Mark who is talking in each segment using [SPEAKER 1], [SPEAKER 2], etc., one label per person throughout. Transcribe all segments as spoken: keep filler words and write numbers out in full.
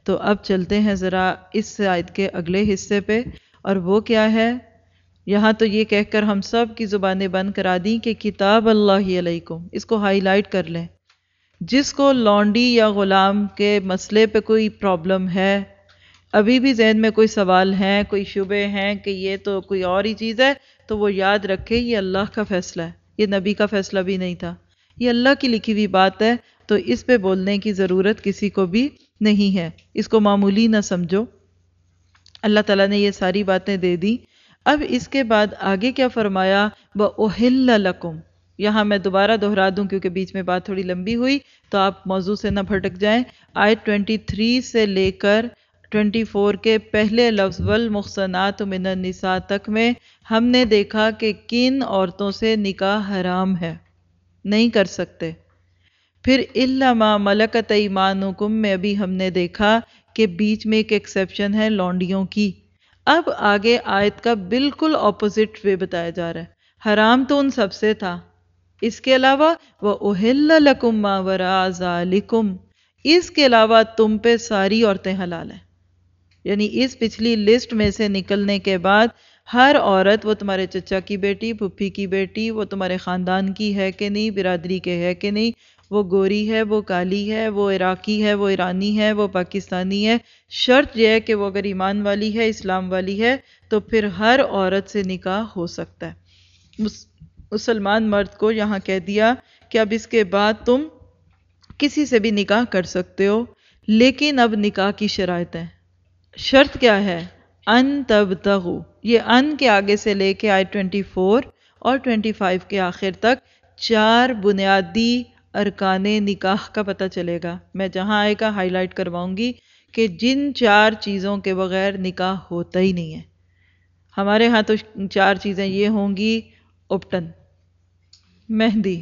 [SPEAKER 1] تو اب چلتے ہیں ذرا اس آیت کے اگلے حصے پہ، اور وہ کیا ہے؟ یہاں تو یہ کہہ کر ہم سب کی زبانیں بند کرا دیں کہ کتاب اللہ علیکم، اس کو ہائی لائٹ کر لیں۔ جس کو لونڈی یا غلام کے مسئلے پہ کوئی پرابلم ہے، ابھی بھی ذہن میں کوئی سوال ہیں، کوئی شبے ہیں کہ یہ تو کوئی اور ہی چیز ہے، تو وہ یاد رکھے یہ اللہ کا فیصلہ ہے، یہ نبی کا فیصلہ بھی نہیں تھا، یہ اللہ کی لکھی ہوئی بات ہے، تو اس پہ بولنے کی ضرورت کسی کو بھی نہیں ہے، اس کو معمولی نہ سمجھو۔ اللہ تعالیٰ نے یہ ساری باتیں دے دی۔ اب اس کے بعد آگے کیا فرمایا؟ وَأُحِلَّ لَكُمْ، یہاں میں دوبارہ دہرا دوں کیونکہ بیچ میں بات تھوڑی لمبی ہوئی تو آپ موضوع سے نہ بھٹک جائیں۔ آیت تیئیس سے لے کر چوبیس کے پہلے لفظ والمحصنات من النساء تک میں ہم نے دیکھا کہ کن عورتوں سے نکاح حرام ہے، نہیں کر سکتے۔ پھر الا ما ملکت ایمانکم میں ابھی ہم نے دیکھا کہ بیچ میں ایک ایکسیپشن ہے لونڈیوں کی۔ اب آگے آیت کا بالکل اپوزٹ وے بتایا جا رہا ہے، حرام تو ان سب سے تھا، اس کے علاوہ وَأُحِلَّ لَكُمْ مَا وَرَاءَ ذَلِكُمْ، اس کے علاوہ تم پہ ساری عورتیں حلال ہیں۔ یعنی اس پچھلی لسٹ میں سے نکلنے کے بعد ہر عورت، وہ تمہارے چچا کی بیٹی، پھپھی کی بیٹی، وہ تمہارے خاندان کی ہے کہ نہیں، برادری کے ہے کہ نہیں، وہ گوری ہے، وہ کالی ہے، وہ عراقی ہے، وہ ایرانی ہے، وہ پاکستانی ہے، شرط یہ ہے کہ وہ اگر ایمان والی ہے، اسلام والی ہے، تو پھر ہر عورت سے نکاح ہو سکتا ہے۔ مسلمان مرد کو یہاں کہہ دیا کہ اب اس کے بعد تم کسی سے بھی نکاح کر سکتے ہو، لیکن اب نکاح کی شرائط ہیں۔ شرط کیا ہے؟ ان تبتغوا، یہ ان کے آگے سے لے کے آئے چوبیس اور پچیس کے آخر تک چار بنیادی ارکان نکاح کا پتہ چلے گا۔ میں جہاں آئے گا ہائی لائٹ کرواؤں گی کہ جن چار چیزوں کے بغیر نکاح ہوتا ہی نہیں ہے۔ ہمارے ہاں تو چار چیزیں یہ ہوں گی: اپٹن، مہندی،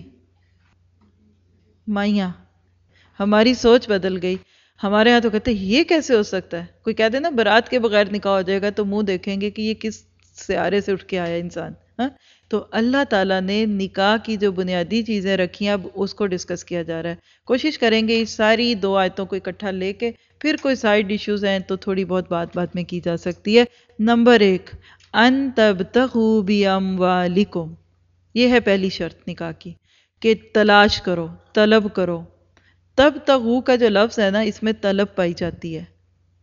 [SPEAKER 1] مائیاں۔ ہماری سوچ بدل گئی، ہمارے ہاں تو کہتے ہیں یہ کیسے ہو سکتا ہے؟ کوئی کہہ دے نا برات کے بغیر نکاح ہو جائے گا تو منہ دیکھیں گے کہ یہ کس سیارے سے اٹھ کے آیا انسان۔ ہاں تو اللہ تعالیٰ نے نکاح کی جو بنیادی چیزیں رکھی ہیں اب اس کو ڈسکس کیا جا رہا ہے۔ کوشش کریں گے اس ساری دو آیتوں کو اکٹھا لے کے، پھر کوئی سائیڈ ایشوز ہیں تو تھوڑی بہت بات بات میں کی جا سکتی ہے۔ نمبر ایک، ان تبتغوا باموالکم، یہ ہے پہلی شرط نکاح کی کہ تلاش کرو، طلب کرو۔ تبتغوا کا جو لفظ ہے نا اس میں طلب پائی جاتی ہے،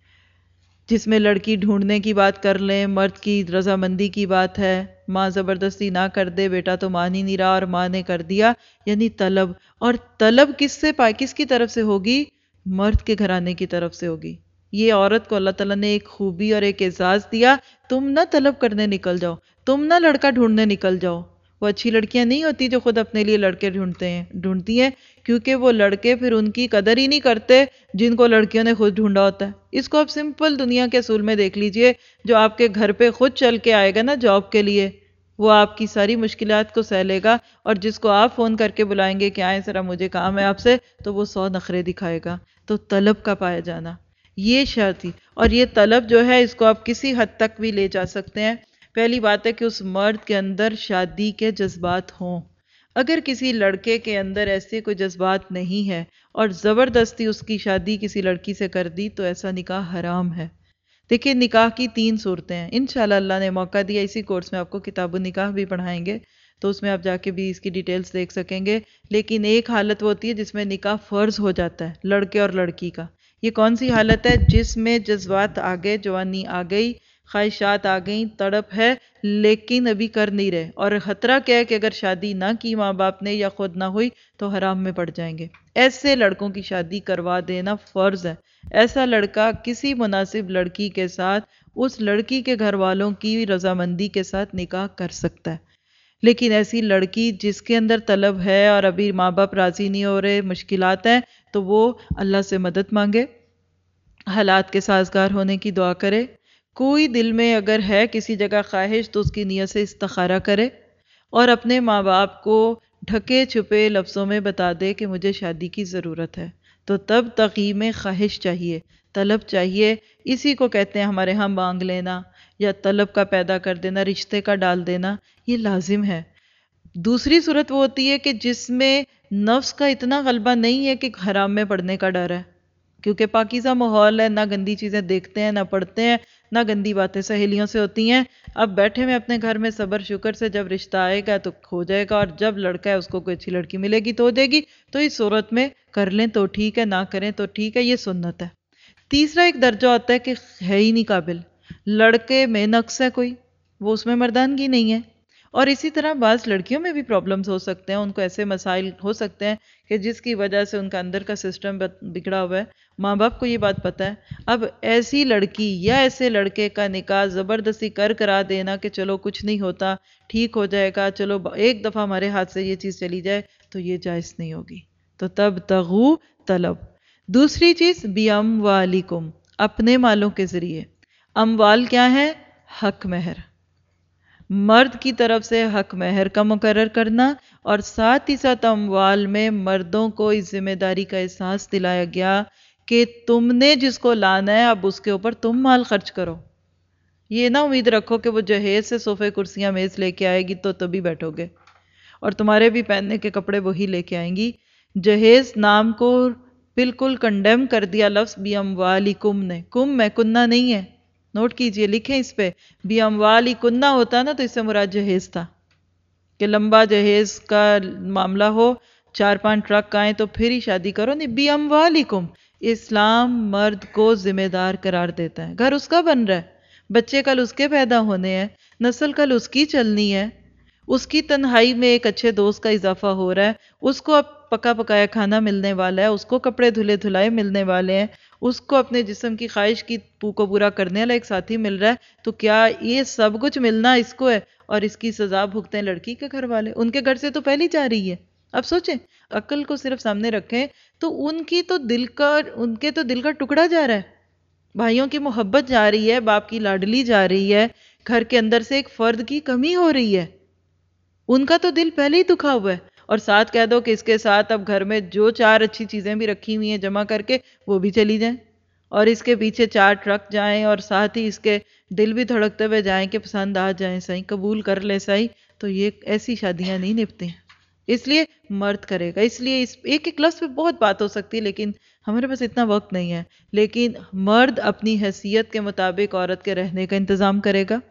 [SPEAKER 1] جس میں لڑکی ڈھونڈنے کی بات کر لیں، مرد کی رضامندی کی بات ہے، ماں زبردستی نہ کر دے، بیٹا تو مان ہی نہیں رہا اور ماں نے کر دیا، یعنی طلب۔ اور طلب کس سے پائے، کس کی طرف سے ہوگی؟ مرد کے گھرانے کی طرف سے ہوگی۔ یہ عورت کو اللہ تعالیٰ نے ایک خوبی اور ایک اعزاز دیا، تم نہ طلب کرنے نکل جاؤ، تم نہ لڑکا ڈھونڈنے نکل جاؤ۔ وہ اچھی لڑکیاں نہیں ہوتی جو خود اپنے لیے لڑکے ڈھونڈتے ہیں ڈھونڈتی ہیں کیونکہ وہ لڑکے پھر ان کی قدر ہی نہیں کرتے جن کو لڑکیوں نے خود ڈھونڈا ہوتا ہے۔ اس کو آپ سمپل دنیا کے اصول میں دیکھ لیجئے، جو آپ کے گھر پہ خود چل کے آئے گا نا جاب کے لیے، وہ آپ کی ساری مشکلات کو سہ لے گا، اور جس کو آپ فون کر کے بلائیں گے کہ آئیں ذرا مجھے کام ہے آپ سے، تو وہ سو نخرے دکھائے گا۔ تو طلب کا پایا جانا یہ شرط تھی، اور یہ طلب جو ہے اس کو آپ کسی حد تک بھی لے جا سکتے ہیں۔ پہلی بات ہے کہ اس مرد کے اندر شادی کے جذبات ہوں۔ اگر کسی لڑکے کے اندر ایسے کوئی جذبات نہیں ہے اور زبردستی اس کی شادی کسی لڑکی سے کر دی تو ایسا نکاح حرام ہے۔ دیکھیں نکاح کی تین صورتیں ہیں، انشاءاللہ اللہ نے موقع دیا اسی کورس میں آپ کو کتاب النکاح بھی پڑھائیں گے تو اس میں آپ جا کے بھی اس کی ڈیٹیلز دیکھ سکیں گے۔ لیکن ایک حالت وہ ہوتی ہے جس میں نکاح فرض ہو جاتا ہے لڑکے اور لڑکی کا۔ یہ کون سی حالت ہے؟ جس میں جذبات آ گئے، جوانی آ گئی، خواہشات آ گئیں، تڑپ ہے، لیکن ابھی کر نہیں رہے، اور خطرہ کیا ہے کہ اگر شادی نہ کی ماں باپ نے یا خود نہ ہوئی تو حرام میں پڑ جائیں گے۔ ایسے لڑکوں کی شادی کروا دینا فرض ہے۔ ایسا لڑکا کسی مناسب لڑکی کے ساتھ اس لڑکی کے گھر والوں کی رضامندی کے ساتھ نکاح کر سکتا ہے، لیکن ایسی لڑکی جس کے اندر طلب ہے اور ابھی ماں باپ راضی نہیں ہو رہے، مشکلات ہیں، تو وہ اللہ سے مدد مانگے، حالات کے سازگار ہونے کی دعا کرے۔ کوئی دل میں اگر ہے کسی جگہ خواہش تو اس کی نیت سے استخارہ کرے اور اپنے ماں باپ کو ڈھکے چھپے لفظوں میں بتا دے کہ مجھے شادی کی ضرورت ہے۔ تو تب تقی میں خواہش چاہیے، طلب چاہیے، اسی کو کہتے ہیں ہمارے ہاں مانگ لینا یا طلب کا پیدا کر دینا، رشتے کا ڈال دینا، یہ لازم ہے۔ دوسری صورت وہ ہوتی ہے کہ جس میں نفس کا اتنا غلبہ نہیں ہے کہ حرام میں پڑنے کا ڈر ہے، کیونکہ پاکیزہ ماحول ہے، نہ گندی چیزیں دیکھتے ہیں، نہ پڑھتے ہیں، نہ گندی باتیں سہیلیوں سے ہوتی ہیں. اب بیٹھے میں اپنے گھر میں صبر شکر سے، جب رشتہ آئے گا تو ہو جائے گا، اور جب لڑکا ہے اس کو کوئی اچھی لڑکی ملے گی تو ہو جائے گی. تو اس صورت میں کر لیں تو ٹھیک ہے، نہ کریں تو ٹھیک ہے، یہ سنت ہے. تیسرا ایک درجہ ہوتا ہے کہ ہے ہی نہیں قابل، لڑکے میں نقص ہے کوئی، وہ اس میں مردانگی نہیں ہے. اور اسی طرح بعض لڑکیوں میں بھی پرابلمز ہو سکتے ہیں، ان کو ایسے مسائل ہو سکتے ہیں کہ جس کی وجہ سے ان کا اندر کا سسٹم بگڑا ہوا ہے. ماں باپ کو یہ بات پتہ ہے. اب ایسی لڑکی یا ایسے لڑکے کا نکاح زبردستی کر کرا دینا کہ چلو کچھ نہیں ہوتا، ٹھیک ہو جائے گا، چلو ایک دفعہ ہمارے ہاتھ سے یہ چیز چلی جائے، تو یہ جائز نہیں ہوگی. تو تب تغو طلب. دوسری چیز بی اموالکم، اپنے مالوں کے ذریعے. اموال کیا ہے؟ حق مہر. مرد کی طرف سے حق مہر کا مقرر کرنا، اور ساتھ ہی ساتھ اموال میں مردوں کو اس ذمہ داری کا احساس دلایا گیا کہ تم نے جس کو لانا ہے اب اس کے اوپر تم مال خرچ کرو. یہ نہ امید رکھو کہ وہ جہیز سے صوفے کرسیاں میز لے کے آئے گی تو تبھی بیٹھو گے، اور تمہارے بھی پہننے کے کپڑے وہی لے کے آئیں گی. جہیز نام کو بالکل کنڈیم کر دیا لفظ بی اموالکم نے. کم میں کنہ نہیں ہے، نوٹ کیجئے، لکھیں اس پہ. بی اموالکن ہوتا نا تو اس سے مراد جہیز تھا، کہ لمبا جہیز کا معاملہ ہو، چار پانچ ٹرک آئیں تو پھر ہی شادی کرو. نہیں، بی اموالکم. اسلام مرد کو ذمہ دار قرار دیتا ہے. گھر اس کا بن رہا ہے، بچے کل اس کے پیدا ہونے ہیں، نسل کل اس کی چلنی ہے، اس کی تنہائی میں ایک اچھے دوست کا اضافہ ہو رہا ہے، اس کو اب پکا پکایا کھانا ملنے والا ہے، اس کو کپڑے دھلے دھلائے ملنے والے ہیں، اس کو اپنے جسم کی خواہش کی پو کو پورا کرنے والا ایک ساتھی مل رہا ہے. تو کیا یہ سب کچھ ملنا اس کو ہے اور اس کی سزا بھگتیں لڑکی کے گھر والے؟ ان کے گھر سے تو پہلی جا رہی ہے. اب سوچیں، عقل کو صرف سامنے رکھیں تو ان کی تو دل کا ان کے تو دل کا ٹکڑا جا رہا ہے، بھائیوں کی محبت جا رہی ہے، باپ کی لاڈلی جا رہی ہے، گھر کے اندر سے ایک فرد کی کمی ہو رہی ہے. ان کا تو دل پہلے ہی دکھا ہوا ہے، اور ساتھ کہہ دو کہ اس کے ساتھ اب گھر میں جو چار اچھی چیزیں بھی رکھی ہوئی ہیں جمع کر کے وہ بھی چلی جائیں، اور اس کے پیچھے چار ٹرک جائیں، اور ساتھ ہی اس کے دل بھی دھڑکتے ہوئے جائیں کہ پسند آ جائیں صحیح، قبول کر لے صحیح. تو یہ ایسی شادیاں نہیں نپتی. اس لیے مرد کرے گا. اس لیے اس ایک ایک لفظ پہ بہت بات ہو سکتی ہے، لیکن ہمارے پاس اتنا وقت نہیں ہے. لیکن مرد اپنی حیثیت کے مطابق عورت کے رہنے کا انتظام کرے گا.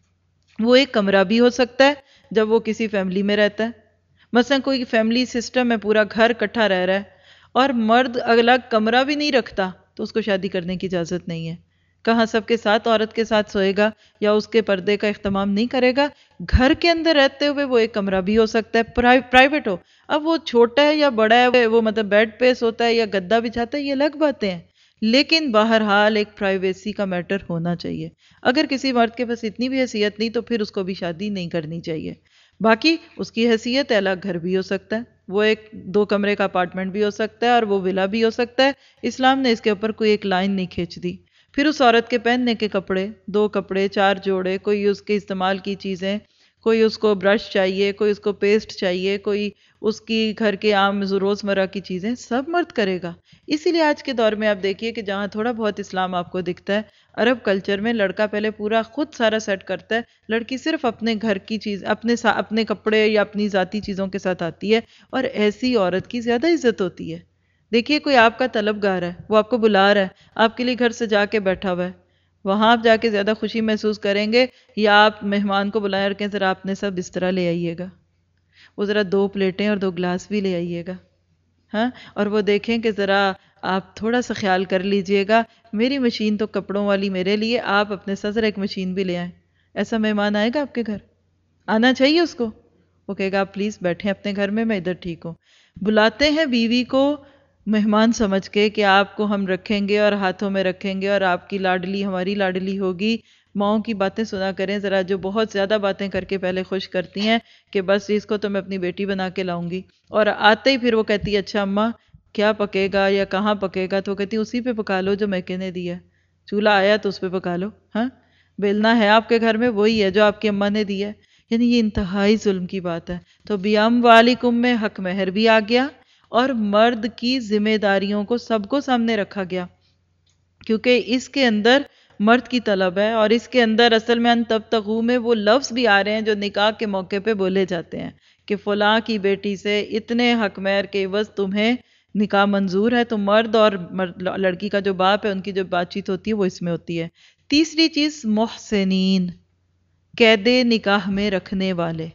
[SPEAKER 1] وہ ایک کمرہ بھی ہو سکتا ہے جب وہ کسی فیملی میں رہتا ہے، مثلا کوئی فیملی سسٹم ہے، پورا گھر اکٹھا رہ رہا ہے، اور مرد الگ کمرہ بھی نہیں رکھتا، تو اس کو شادی کرنے کی اجازت نہیں ہے. کہاں سب کے ساتھ عورت کے ساتھ سوئے گا یا اس کے پردے کا اہتمام نہیں کرے گا. گھر کے اندر رہتے ہوئے وہ ایک کمرہ بھی ہو سکتا ہے، پرائیویٹ ہو. اب وہ چھوٹا ہے یا بڑا ہے، وہ مطلب بیڈ پہ سوتا ہے یا گدا بچھاتا ہے، یہ الگ باتیں ہیں، لیکن بہرحال ایک پرائیویسی کا میٹر ہونا چاہیے. اگر کسی مرد کے پاس اتنی بھی حیثیت نہیں تو پھر اس کو بھی شادی نہیں کرنی چاہیے. باقی اس کی حیثیت الگ گھر بھی ہو سکتا ہے، وہ ایک دو کمرے کا اپارٹمنٹ بھی ہو سکتا ہے، اور وہ ولا بھی ہو سکتا ہے. اسلام نے اس کے اوپر کوئی ایک لائن نہیں کھینچ دی. پھر اس عورت کے پہننے کے کپڑے، دو کپڑے، چار جوڑے، کوئی اس کے استعمال کی چیزیں، کوئی اس کو برش چاہیے، کوئی اس کو پیسٹ چاہیے، کوئی اس کی گھر کے عام روزمرہ کی چیزیں، سب مرد کرے گا. اسی لیے آج کے دور میں آپ دیکھیے کہ جہاں تھوڑا بہت اسلام آپ کو دکھتا ہے، عرب کلچر میں لڑکا پہلے پورا خود سارا سیٹ کرتا ہے، لڑکی صرف اپنے گھر کی چیز، اپنے سا اپنے کپڑے یا اپنی ذاتی چیزوں کے ساتھ آتی ہے، اور ایسی عورت کی زیادہ عزت ہوتی ہے. دیکھیے کوئی آپ کا طلبگار ہے، وہ آپ کو بلا رہا ہے، آپ کے لیے گھر سے جا کے بیٹھا ہوا ہے، وہاں آپ جا کے زیادہ خوشی محسوس کریں گے، یا آپ مہمان کو بلائیں اور کہیں ذرا آپ نے سب بسترا لے آئیے گا، وہ ذرا دو پلیٹیں اور دو گلاس بھی لے آئیے گا، ہاں، اور وہ دیکھیں کہ ذرا آپ تھوڑا سا خیال کر لیجئے گا، میری مشین تو کپڑوں والی میرے لیے، آپ اپنے ساتھ ذرا ایک مشین بھی لے آئیں. ایسا مہمان آئے گا آپ کے گھر؟ آنا چاہیے اس کو. وہ کہے گا آپ پلیز بیٹھیں اپنے گھر میں، میں ادھر ٹھیک ہوں. بلاتے ہیں بیوی کو مہمان سمجھ کے کہ آپ کو ہم رکھیں گے اور ہاتھوں میں رکھیں گے اور آپ کی لاڈلی ہماری لاڈلی ہوگی. ماؤں کی باتیں سنا کریں ذرا، جو بہت زیادہ باتیں کر کے پہلے خوش کرتی ہیں کہ بس اس کو تو میں اپنی بیٹی بنا کے لاؤں گی، اور آتے ہی پھر وہ کہتی ہے اچھا اماں کیا پکے گا یا کہاں پکے گا، تو وہ کہتی ہے اسی پہ پکا لو جو میکے نے دیا، چولہا آیا تو اس پہ پکا لو، ہاں بیلنا ہے آپ کے گھر میں وہی ہے جو آپ کی اماں نے دیا ہے. یعنی یہ انتہائی ظلم کی بات ہے. تو بیاموالکم میں حق مہر بھی آ گیا، اور مرد کی ذمہ داریوں کو سب کو سامنے رکھا گیا، کیونکہ اس کے اندر مرد کی طلب ہے، اور اس کے اندر اصل میں ان تبتغوا میں وہ لفظ بھی آ رہے ہیں جو نکاح کے موقع پہ بولے جاتے ہیں کہ فلاں کی بیٹی سے اتنے حق مہر کے عوض تمہیں نکاح منظور ہے تو مرد اور لڑکی کا جو باپ ہے ان کی جو بات چیت ہوتی ہے وہ اس میں ہوتی ہے۔ تیسری چیز محسنین، قید نکاح میں رکھنے والے،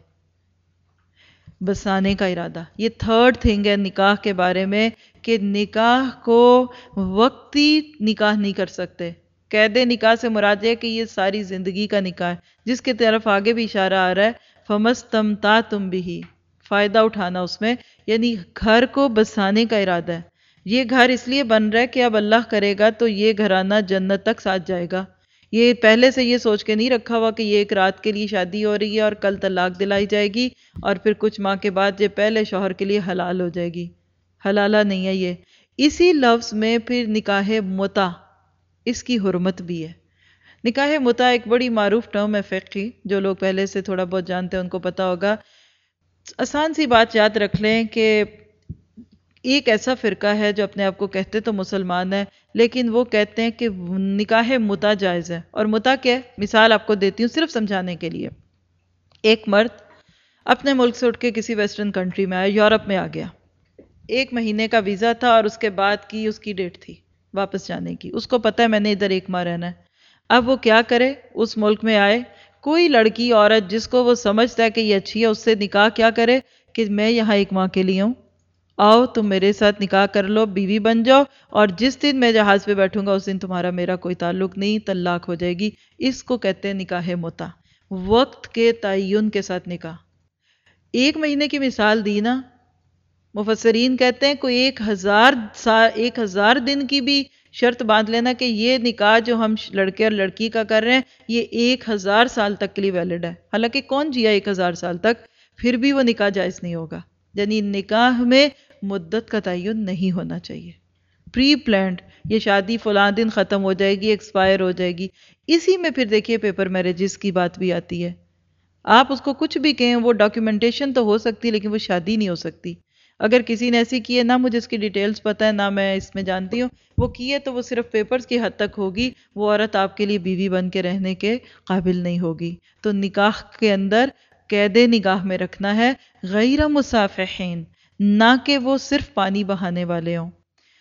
[SPEAKER 1] بسانے کا ارادہ۔ یہ تھرڈ تھنگ ہے نکاح کے بارے میں کہ نکاح کو وقتی نکاح نہیں کر سکتے۔ قید نکاح سے مراد ہے کہ یہ ساری زندگی کا نکاح ہے، جس کی طرف آگے بھی اشارہ آ رہا ہے فَمَسْتَمْتَعْتُمْ بِهِ، فائدہ اٹھانا اس میں، یعنی گھر کو بسانے کا ارادہ ہے۔ یہ گھر اس لیے بن رہا ہے کہ اب اللہ کرے گا تو یہ گھرانہ جنت تک ساتھ جائے گا۔ یہ پہلے سے یہ سوچ کے نہیں رکھا ہوا کہ یہ ایک رات کے لیے شادی ہو رہی ہے اور کل طلاق دلائی جائے گی اور پھر کچھ ماہ کے بعد یہ پہلے شوہر کے لیے حلال ہو جائے گی۔ حلالہ نہیں ہے یہ۔ اسی لفظ میں پھر نکاح متع، اس کی حرمت بھی ہے۔ نکاح متع ایک بڑی معروف ٹرم ہے فقہی، جو لوگ پہلے سے تھوڑا بہت جانتے ہیں ان کو پتا ہوگا۔ آسان سی بات یاد رکھ لیں کہ ایک ایسا فرقہ ہے جو اپنے آپ کو کہتے تو مسلمان ہے، لیکن وہ کہتے ہیں کہ نکاح متع جائز ہے۔ اور متع کیا ہے؟ مثال آپ کو دیتی ہوں صرف سمجھانے کے لیے۔ ایک مرد اپنے ملک سے اٹھ کے کسی ویسٹرن کنٹری میں آیا، یورپ میں آ گیا، ایک مہینے کا ویزا تھا اور اس کے بعد کی اس کی ڈیٹ تھی واپس جانے کی۔ اس کو پتہ ہے میں نے ادھر ایک ماہ رہنا ہے۔ اب وہ کیا کرے؟ اس ملک میں آئے، کوئی لڑکی عورت جس کو وہ سمجھتا ہے کہ یہ اچھی ہے اس سے نکاح کیا کرے کہ میں یہاں ایک ماہ کے لیے ہوں، آؤ تم میرے ساتھ نکاح کر لو، بیوی بن جاؤ، اور جس دن میں جہاز پہ بیٹھوں گا اس دن تمہارا میرا کوئی تعلق نہیں، طلاق ہو جائے گی۔ اس کو کہتے ہیں نکاح متع، وقت کے تعین کے ساتھ نکاح۔ ایک مہینے کی مثال دی نا، مفسرین کہتے ہیں کوئی ایک ہزار سال ایک ہزار دن کی بھی شرط باندھ لینا کہ یہ نکاح جو ہم لڑکے اور لڑکی کا کر رہے ہیں یہ ایک ہزار سال تک کے لیے ویلڈ ہے۔ حالانکہ کون جیا ایک ہزار سال تک، پھر بھی وہ نکاح جائز نہیں ہوگا۔ یعنی نکاح میں مدت کا تعین نہیں ہونا چاہیے، پری پلانڈ، یہ شادی فلاں دن ختم ہو جائے گی، ایکسپائر ہو جائے گی۔ اسی میں پھر دیکھیے پیپر میرجز کی بات بھی آتی ہے۔ آپ اس کو کچھ بھی کہیں، وہ ڈاکیومنٹیشن تو ہو سکتی لیکن وہ شادی نہیں ہو سکتی۔ اگر کسی نے ایسی کی ہے، نہ مجھے اس کی ڈیٹیلز پتہ ہے نہ میں اس میں جانتی ہوں، وہ کی ہے تو وہ صرف پیپرز کی حد تک ہوگی، وہ عورت آپ کے لیے بیوی بن کے رہنے کے قابل نہیں ہوگی۔ تو نکاح کے اندر قید نگاہ میں رکھنا ہے، غیر مصافحین، نہ کہ وہ صرف پانی بہانے والے ہوں۔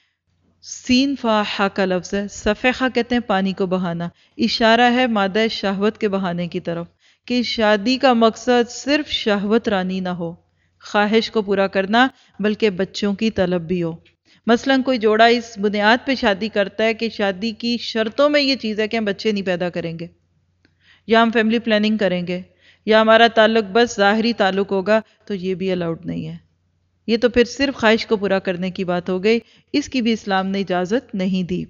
[SPEAKER 1] سین فاحہ کا لفظ ہے، صفحہ کہتے ہیں پانی کو بہانا، اشارہ ہے مادہ شہوت کے بہانے کی طرف، کہ شادی کا مقصد صرف شہوت رانی نہ ہو، خواہش کو پورا کرنا، بلکہ بچوں کی طلب بھی ہو۔ مثلا کوئی جوڑا اس بنیاد پہ شادی کرتا ہے کہ شادی کی شرطوں میں یہ چیز ہے کہ ہم بچے نہیں پیدا کریں گے، یا ہم فیملی پلاننگ کریں گے، یا ہمارا تعلق بس ظاہری تعلق ہوگا، تو یہ بھی الاؤڈ نہیں ہے۔ یہ تو پھر صرف خواہش کو پورا کرنے کی بات ہو گئی، اس کی بھی اسلام نے اجازت نہیں دی۔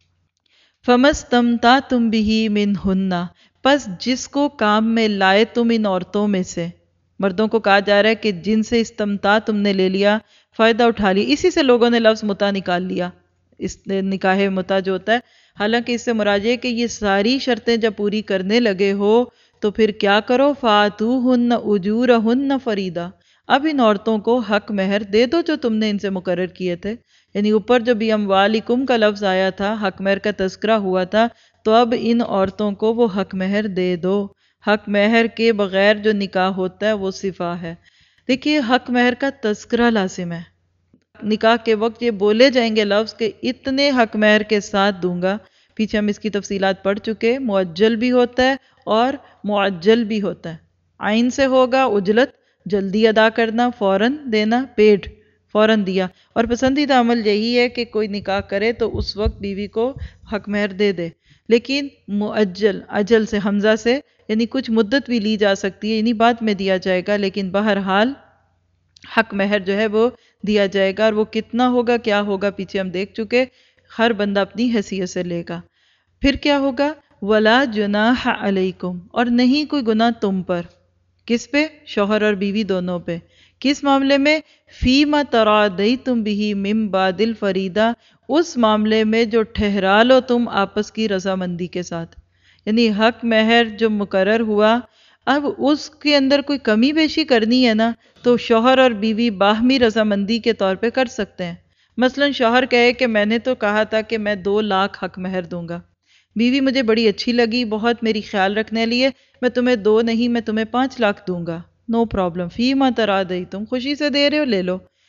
[SPEAKER 1] فَمَسْتَمْتَعْتُمْ بِهِ مِنْهُنَّ، پس جس کو کام میں لائے تم ان عورتوں میں سے، مردوں کو کہا جا رہا ہے کہ جن سے استمتاع تم نے لے لیا، فائدہ اٹھا لیا، اسی سے لوگوں نے لفظ متع نکال لیا، اس نکاح متع جو ہوتا ہے۔ حالانکہ اس سے مراد یہ کہ یہ ساری شرطیں جب پوری کرنے لگے ہو تو پھر کیا کرو، فَآتُوهُنَّ أُجُورَهُنَّ فَرِيضَةً، اب ان عورتوں کو حق مہر دے دو جو تم نے ان سے مقرر کیے تھے۔ یعنی اوپر جو بھی اموالکم کا لفظ آیا تھا، حق مہر کا تذکرہ ہوا تھا، تو اب ان عورتوں کو وہ حق مہر دے دو۔ حق مہر کے بغیر جو نکاح ہوتا ہے وہ صفا ہے۔ دیکھیے حق مہر کا تذکرہ لازم ہے، نکاح کے وقت یہ بولے جائیں گے لفظ کہ اتنے حق مہر کے ساتھ دوں گا، پیچھے ہم اس کی تفصیلات پڑھ چکے، معجل بھی ہوتا ہے اور معجل بھی ہوتا ہے۔ عین سے ہوگا اجلت، جلدی ادا کرنا، فوراً دینا، پیڈ، فوراً دیا، اور پسندیدہ عمل یہی ہے کہ کوئی نکاح کرے تو اس وقت بیوی کو حق مہر دے دے۔ لیکن معجل، اجل سے حمزہ سے، یعنی کچھ مدت بھی لی جا سکتی ہے، یعنی بعد میں دیا جائے گا، لیکن بہرحال حق مہر جو ہے وہ دیا جائے گا، اور وہ کتنا ہوگا کیا ہوگا پیچھے ہم دیکھ چکے، ہر بندہ اپنی حیثیت سے لے گا۔ پھر کیا ہوگا، وَلَا جُنَاحَ عَلَيْكُمْ، اور نہیں کوئی گناہ تم پر، کس پہ؟ شوہر اور بیوی دونوں پہ۔ کس معاملے میں؟ فِيمَا تَرَاضَيْتُمْ بِهِ مِن بَعْدِ الْفَرِيضَةِ، اس معاملے میں جو ٹھہرا لو تم آپس کی رضامندی کے ساتھ۔ یعنی حق مہر جو مقرر ہوا، اب اس کے اندر کوئی کمی بیشی کرنی ہے نا، تو شوہر اور بیوی باہمی رضامندی کے طور پہ کر سکتے ہیں۔ مثلا شوہر کہے کہ میں نے تو کہا تھا کہ میں دو لاکھ حق مہر دوں گا، بیوی مجھے بڑی اچھی لگی، بہت میری خیال رکھنے لیے، میں تمہیں دو نہیں میں تمہیں پانچ لاکھ دوں گا، نو پرابلم، فیما تراضیتم، خوشی سے دے رہے ہو لے لو۔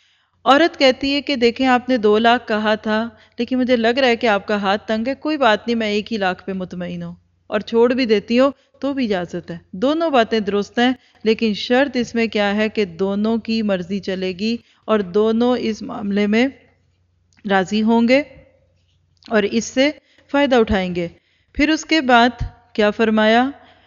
[SPEAKER 1] عورت کہتی ہے کہ دیکھیں آپ نے دو لاکھ کہا تھا لیکن مجھے لگ رہا ہے کہ آپ کا ہاتھ تنگ ہے، کوئی بات نہیں میں ایک ہی لاکھ پہ مطمئن ہوں اور چھوڑ بھی دیتی ہوں تو بھی اجازت ہے. دونوں باتیں درست ہیں، لیکن شرط اس میں کیا ہے کہ دونوں کی مرضی چلے گی اور دونوں اس معاملے میں راضی ہوں گے اور اس سے فائدہ اٹھائیں گے. پھر اس کے بعد کیا فرمایا؟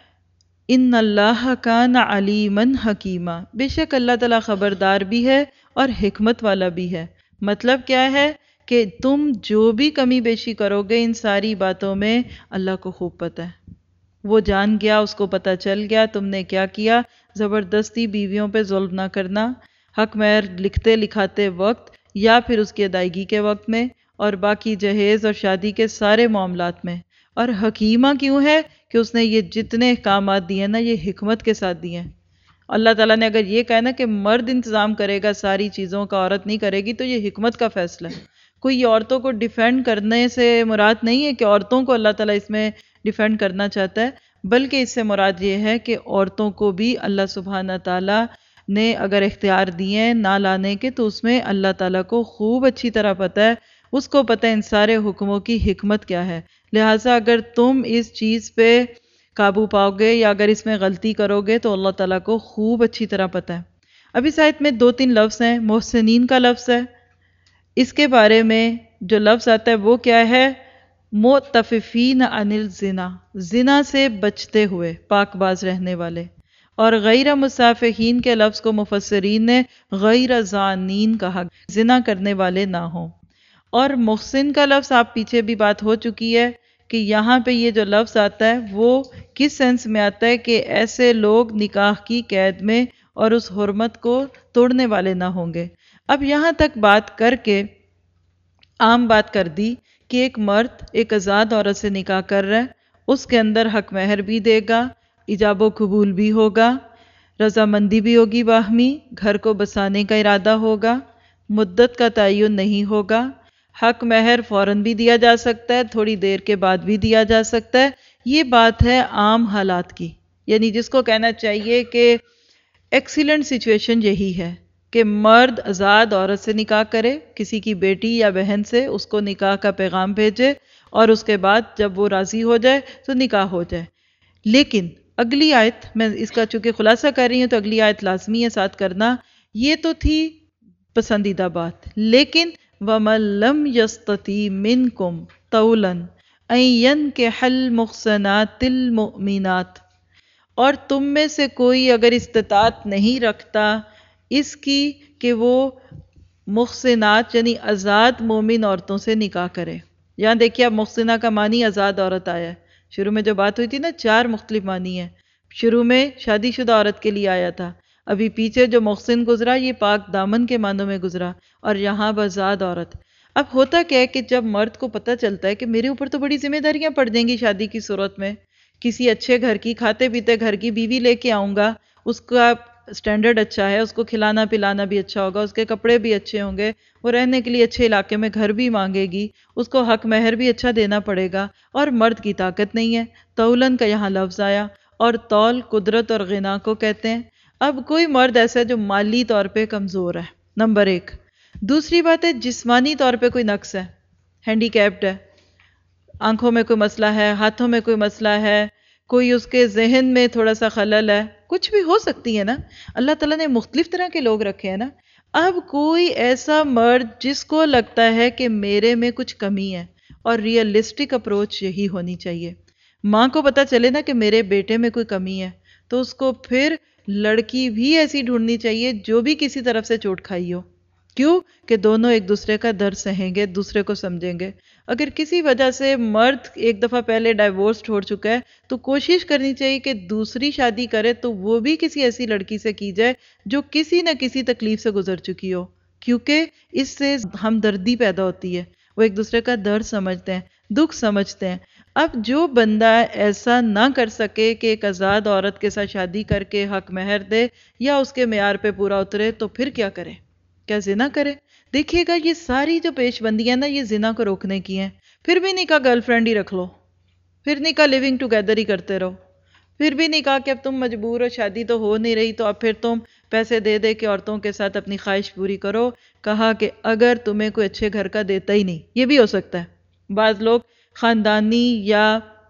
[SPEAKER 1] ان اللہ کان علیما حکیما، بے شک اللہ تعالیٰ خبردار بھی ہے اور حکمت والا بھی ہے. مطلب کیا ہے کہ تم جو بھی کمی بیشی کرو گے ان ساری باتوں میں اللہ کو خوب پتہ ہے. وہ جان گیا، اس کو پتہ چل گیا تم نے کیا کیا. زبردستی بیویوں پہ ظلم نہ کرنا، حق مہر لکھتے لکھاتے وقت یا پھر اس کی ادائیگی کے وقت میں، اور باقی جہیز اور شادی کے سارے معاملات میں. اور حکیمہ کیوں ہے کہ اس نے یہ جتنے احکامات دیے ہیں نا یہ حکمت کے ساتھ دیے ہیں. اللہ تعالیٰ نے اگر یہ کہا نا کہ مرد انتظام کرے گا ساری چیزوں کا، عورت نہیں کرے گی، تو یہ حکمت کا فیصلہ ہے. کوئی عورتوں کو ڈیفینڈ کرنے سے مراد نہیں ہے کہ عورتوں کو اللہ تعالیٰ اس میں ڈیفینڈ کرنا چاہتا ہے، بلکہ اس سے مراد یہ ہے کہ عورتوں کو بھی اللہ سبحانہ تعالیٰ نے اگر اختیار دیے ہیں نہ لانے کے تو اس میں اللہ تعالیٰ کو خوب اچھی طرح پتہ ہے، اس کو پتہ ہے ان سارے حکموں کی حکمت کیا ہے. لہٰذا اگر تم اس چیز پہ قابو پاؤ گے یا اگر اس میں غلطی کرو گے تو اللہ تعالیٰ کو خوب اچھی طرح پتہ ہے. اب اس آیت میں دو تین لفظ ہیں. محسنین کا لفظ ہے، اس کے بارے میں جو لفظ آتا ہے وہ کیا ہے؟ متففین عن الزنا، زنا سے بچتے ہوئے، پاک باز رہنے والے. اور غیر مصافحین کے لفظ کو مفسرین نے غیر زانین کہا، زنا کرنے والے نہ ہوں. اور محسن کا لفظ آپ پیچھے بھی بات ہو چکی ہے کہ یہاں پہ یہ جو لفظ آتا ہے وہ کس سینس میں آتا ہے کہ ایسے لوگ نکاح کی قید میں اور اس حرمت کو توڑنے والے نہ ہوں گے. اب یہاں تک بات کر کے عام بات کر دی کہ ایک مرد ایک آزاد عورت سے نکاح کر رہا ہے، اس کے اندر حق مہر بھی دے گا، ایجاب و قبول بھی ہوگا، رضامندی بھی ہوگی باہمی، گھر کو بسانے کا ارادہ ہوگا، مدت کا تعین نہیں ہوگا، حق مہر فوراً بھی دیا جا سکتا ہے، تھوڑی دیر کے بعد بھی دیا جا سکتا ہے. یہ بات ہے عام حالات کی، یعنی جس کو کہنا چاہیے کہ ایکسیلنٹ سچویشن یہی ہے کہ مرد آزاد عورت سے نکاح کرے، کسی کی بیٹی یا بہن سے اس کو نکاح کا پیغام بھیجے اور اس کے بعد جب وہ راضی ہو جائے تو نکاح ہو جائے. لیکن اگلی آیت، میں اس کا چونکہ خلاصہ کر رہی ہوں تو اگلی آیت لازمی ہے ساتھ کرنا، یہ تو تھی پسندیدہ بات. لیکن وَمَن لَّمْ يَسْتَطِعْ مِنكُمْ طَوْلًا أَن يَنكِحَ الْمُحْصَنَاتِ الْمُؤْمِنَاتِ، اور تم میں سے کوئی اگر استطاعت نہیں رکھتا اس کی کہ وہ محسنات یعنی آزاد مومن عورتوں سے نکاح کرے. یہاں دیکھیے اب محسنہ کا معنی آزاد عورت آیا ہے. شروع میں جو بات ہوئی تھی نا چار مختلف معنی ہیں. شروع میں شادی شدہ عورت کے لیے آیا تھا، ابھی پیچھے جو محسن گزرا یہ پاک دامن کے معنوں میں گزرا، اور یہاں آزاد عورت. اب ہوتا کیا ہے کہ جب مرد کو پتہ چلتا ہے کہ میرے اوپر تو بڑی ذمہ داریاں پڑ جائیں گی شادی کی صورت میں، کسی اچھے گھر کی کھاتے پیتے گھر کی بیوی لے کے آؤں گا، اس کا سٹینڈرڈ اچھا ہے، اس کو کھلانا پلانا بھی اچھا ہوگا، اس کے کپڑے بھی اچھے ہوں گے، وہ رہنے کے لیے اچھے علاقے میں گھر بھی مانگے گی، اس کو حق مہر بھی اچھا دینا پڑے گا، اور مرد کی طاقت نہیں ہے. تولن کا یہاں لفظ آیا، اور تول قدرت اور غنا کو کہتے ہیں. اب کوئی مرد ایسا ہے جو مالی طور پہ کمزور ہے، نمبر ایک. دوسری بات ہے جسمانی طور پہ کوئی نقص ہے، ہینڈی کیپڈ ہے، آنکھوں میں کوئی مسئلہ ہے، ہاتھوں میں کوئی مسئلہ ہے، کوئی اس کے ذہن میں تھوڑا سا خلل ہے، کچھ بھی ہو سکتی ہے نا. اللہ تعالیٰ نے مختلف طرح کے لوگ رکھے ہیں نا. اب کوئی ایسا مرد جس کو لگتا ہے کہ میرے میں کچھ کمی ہے، اور ریئلسٹک اپروچ یہی ہونی چاہیے. ماں کو پتہ چلے نا کہ میرے بیٹے میں کوئی کمی ہے تو اس کو پھر لڑکی بھی ایسی ڈھونڈنی چاہیے جو بھی کسی طرف سے چوٹ کھائی ہو. کیوں کہ دونوں ایک دوسرے کا درد سہیں گے، دوسرے کو سمجھیں گے. اگر کسی وجہ سے مرد ایک دفعہ پہلے ڈائیورس چھوڑ چکا ہے تو کوشش کرنی چاہیے کہ دوسری شادی کرے تو وہ بھی کسی ایسی لڑکی سے کی جائے جو کسی نہ کسی تکلیف سے گزر چکی ہو، کیونکہ اس سے ہمدردی پیدا ہوتی ہے، وہ ایک دوسرے کا درد سمجھتے ہیں، دکھ سمجھتے ہیں. اب جو بندہ ایسا نہ کر سکے کہ ایک آزاد عورت کے ساتھ شادی کر کے حق مہر دے یا اس کے معیار پہ پورا اترے تو پھر کیا کرے؟ کیا زنا کرے؟ دیکھیے گا یہ ساری جو پیش بندیاں نا یہ زنا کو روکنے کی ہیں. پھر بھی نکاح گرل فرینڈ ہی رکھ لو، پھر نکاح لیونگ ٹوگیدر ہی کرتے رہو، پھر بھی نہیں کہا کہ اب تم مجبور ہو، شادی تو ہو نہیں رہی، تو اب پھر تم پیسے دے دے کے عورتوں کے ساتھ اپنی خواہش پوری کرو. کہا کہ اگر تمہیں کوئی اچھے گھر کا دیتا ہی نہیں، یہ بھی ہو سکتا ہے. بعض لوگ خاندانی یا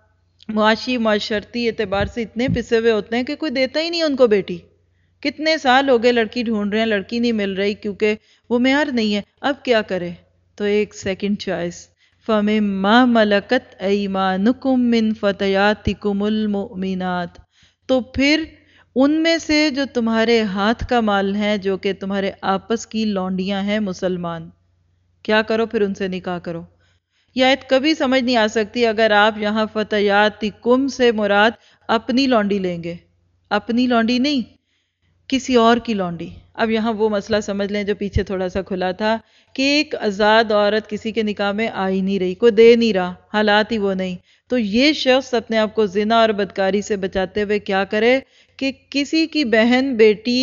[SPEAKER 1] معاشی معاشرتی اعتبار سے اتنے پسے ہوئے ہوتے ہیں کہ کوئی دیتا ہی نہیں ان کو بیٹی. کتنے سال ہو گئے لڑکی ڈھونڈ رہے ہیں، لڑکی نہیں مل رہی کیونکہ وہ معیار نہیں ہے. اب کیا کرے؟ تو ایک سیکنڈ چوائس، فَمِمَّا مَلَكَتْ أَيْمَانُكُمْ مِنْ فَتَيَاتِكُمُ الْمُؤْمِنَاتِ، تو پھر ان میں سے جو تمہارے ہاتھ کا مال ہے، جو کہ تمہارے آپس کی لونڈیاں ہیں مسلمان، کیا کرو؟ پھر ان سے نکاح کرو. یہ آیت کبھی سمجھ نہیں آ سکتی اگر آپ یہاں فتیاتکم سے مراد اپنی لونڈی لیں گے. اپنی لونڈی نہیں، کسی اور کی لونڈی. اب یہاں وہ مسئلہ سمجھ لیں جو پیچھے تھوڑا سا کھلا تھا کہ ایک آزاد عورت کسی کے نکاح میں آ ہی نہیں رہی، کوئی دے نہیں رہا، حالات ہی وہ نہیں. تو یہ شخص اپنے آپ کو زنا اور بدکاری سے بچاتے ہوئے کیا کرے کہ کسی کی بہن بیٹی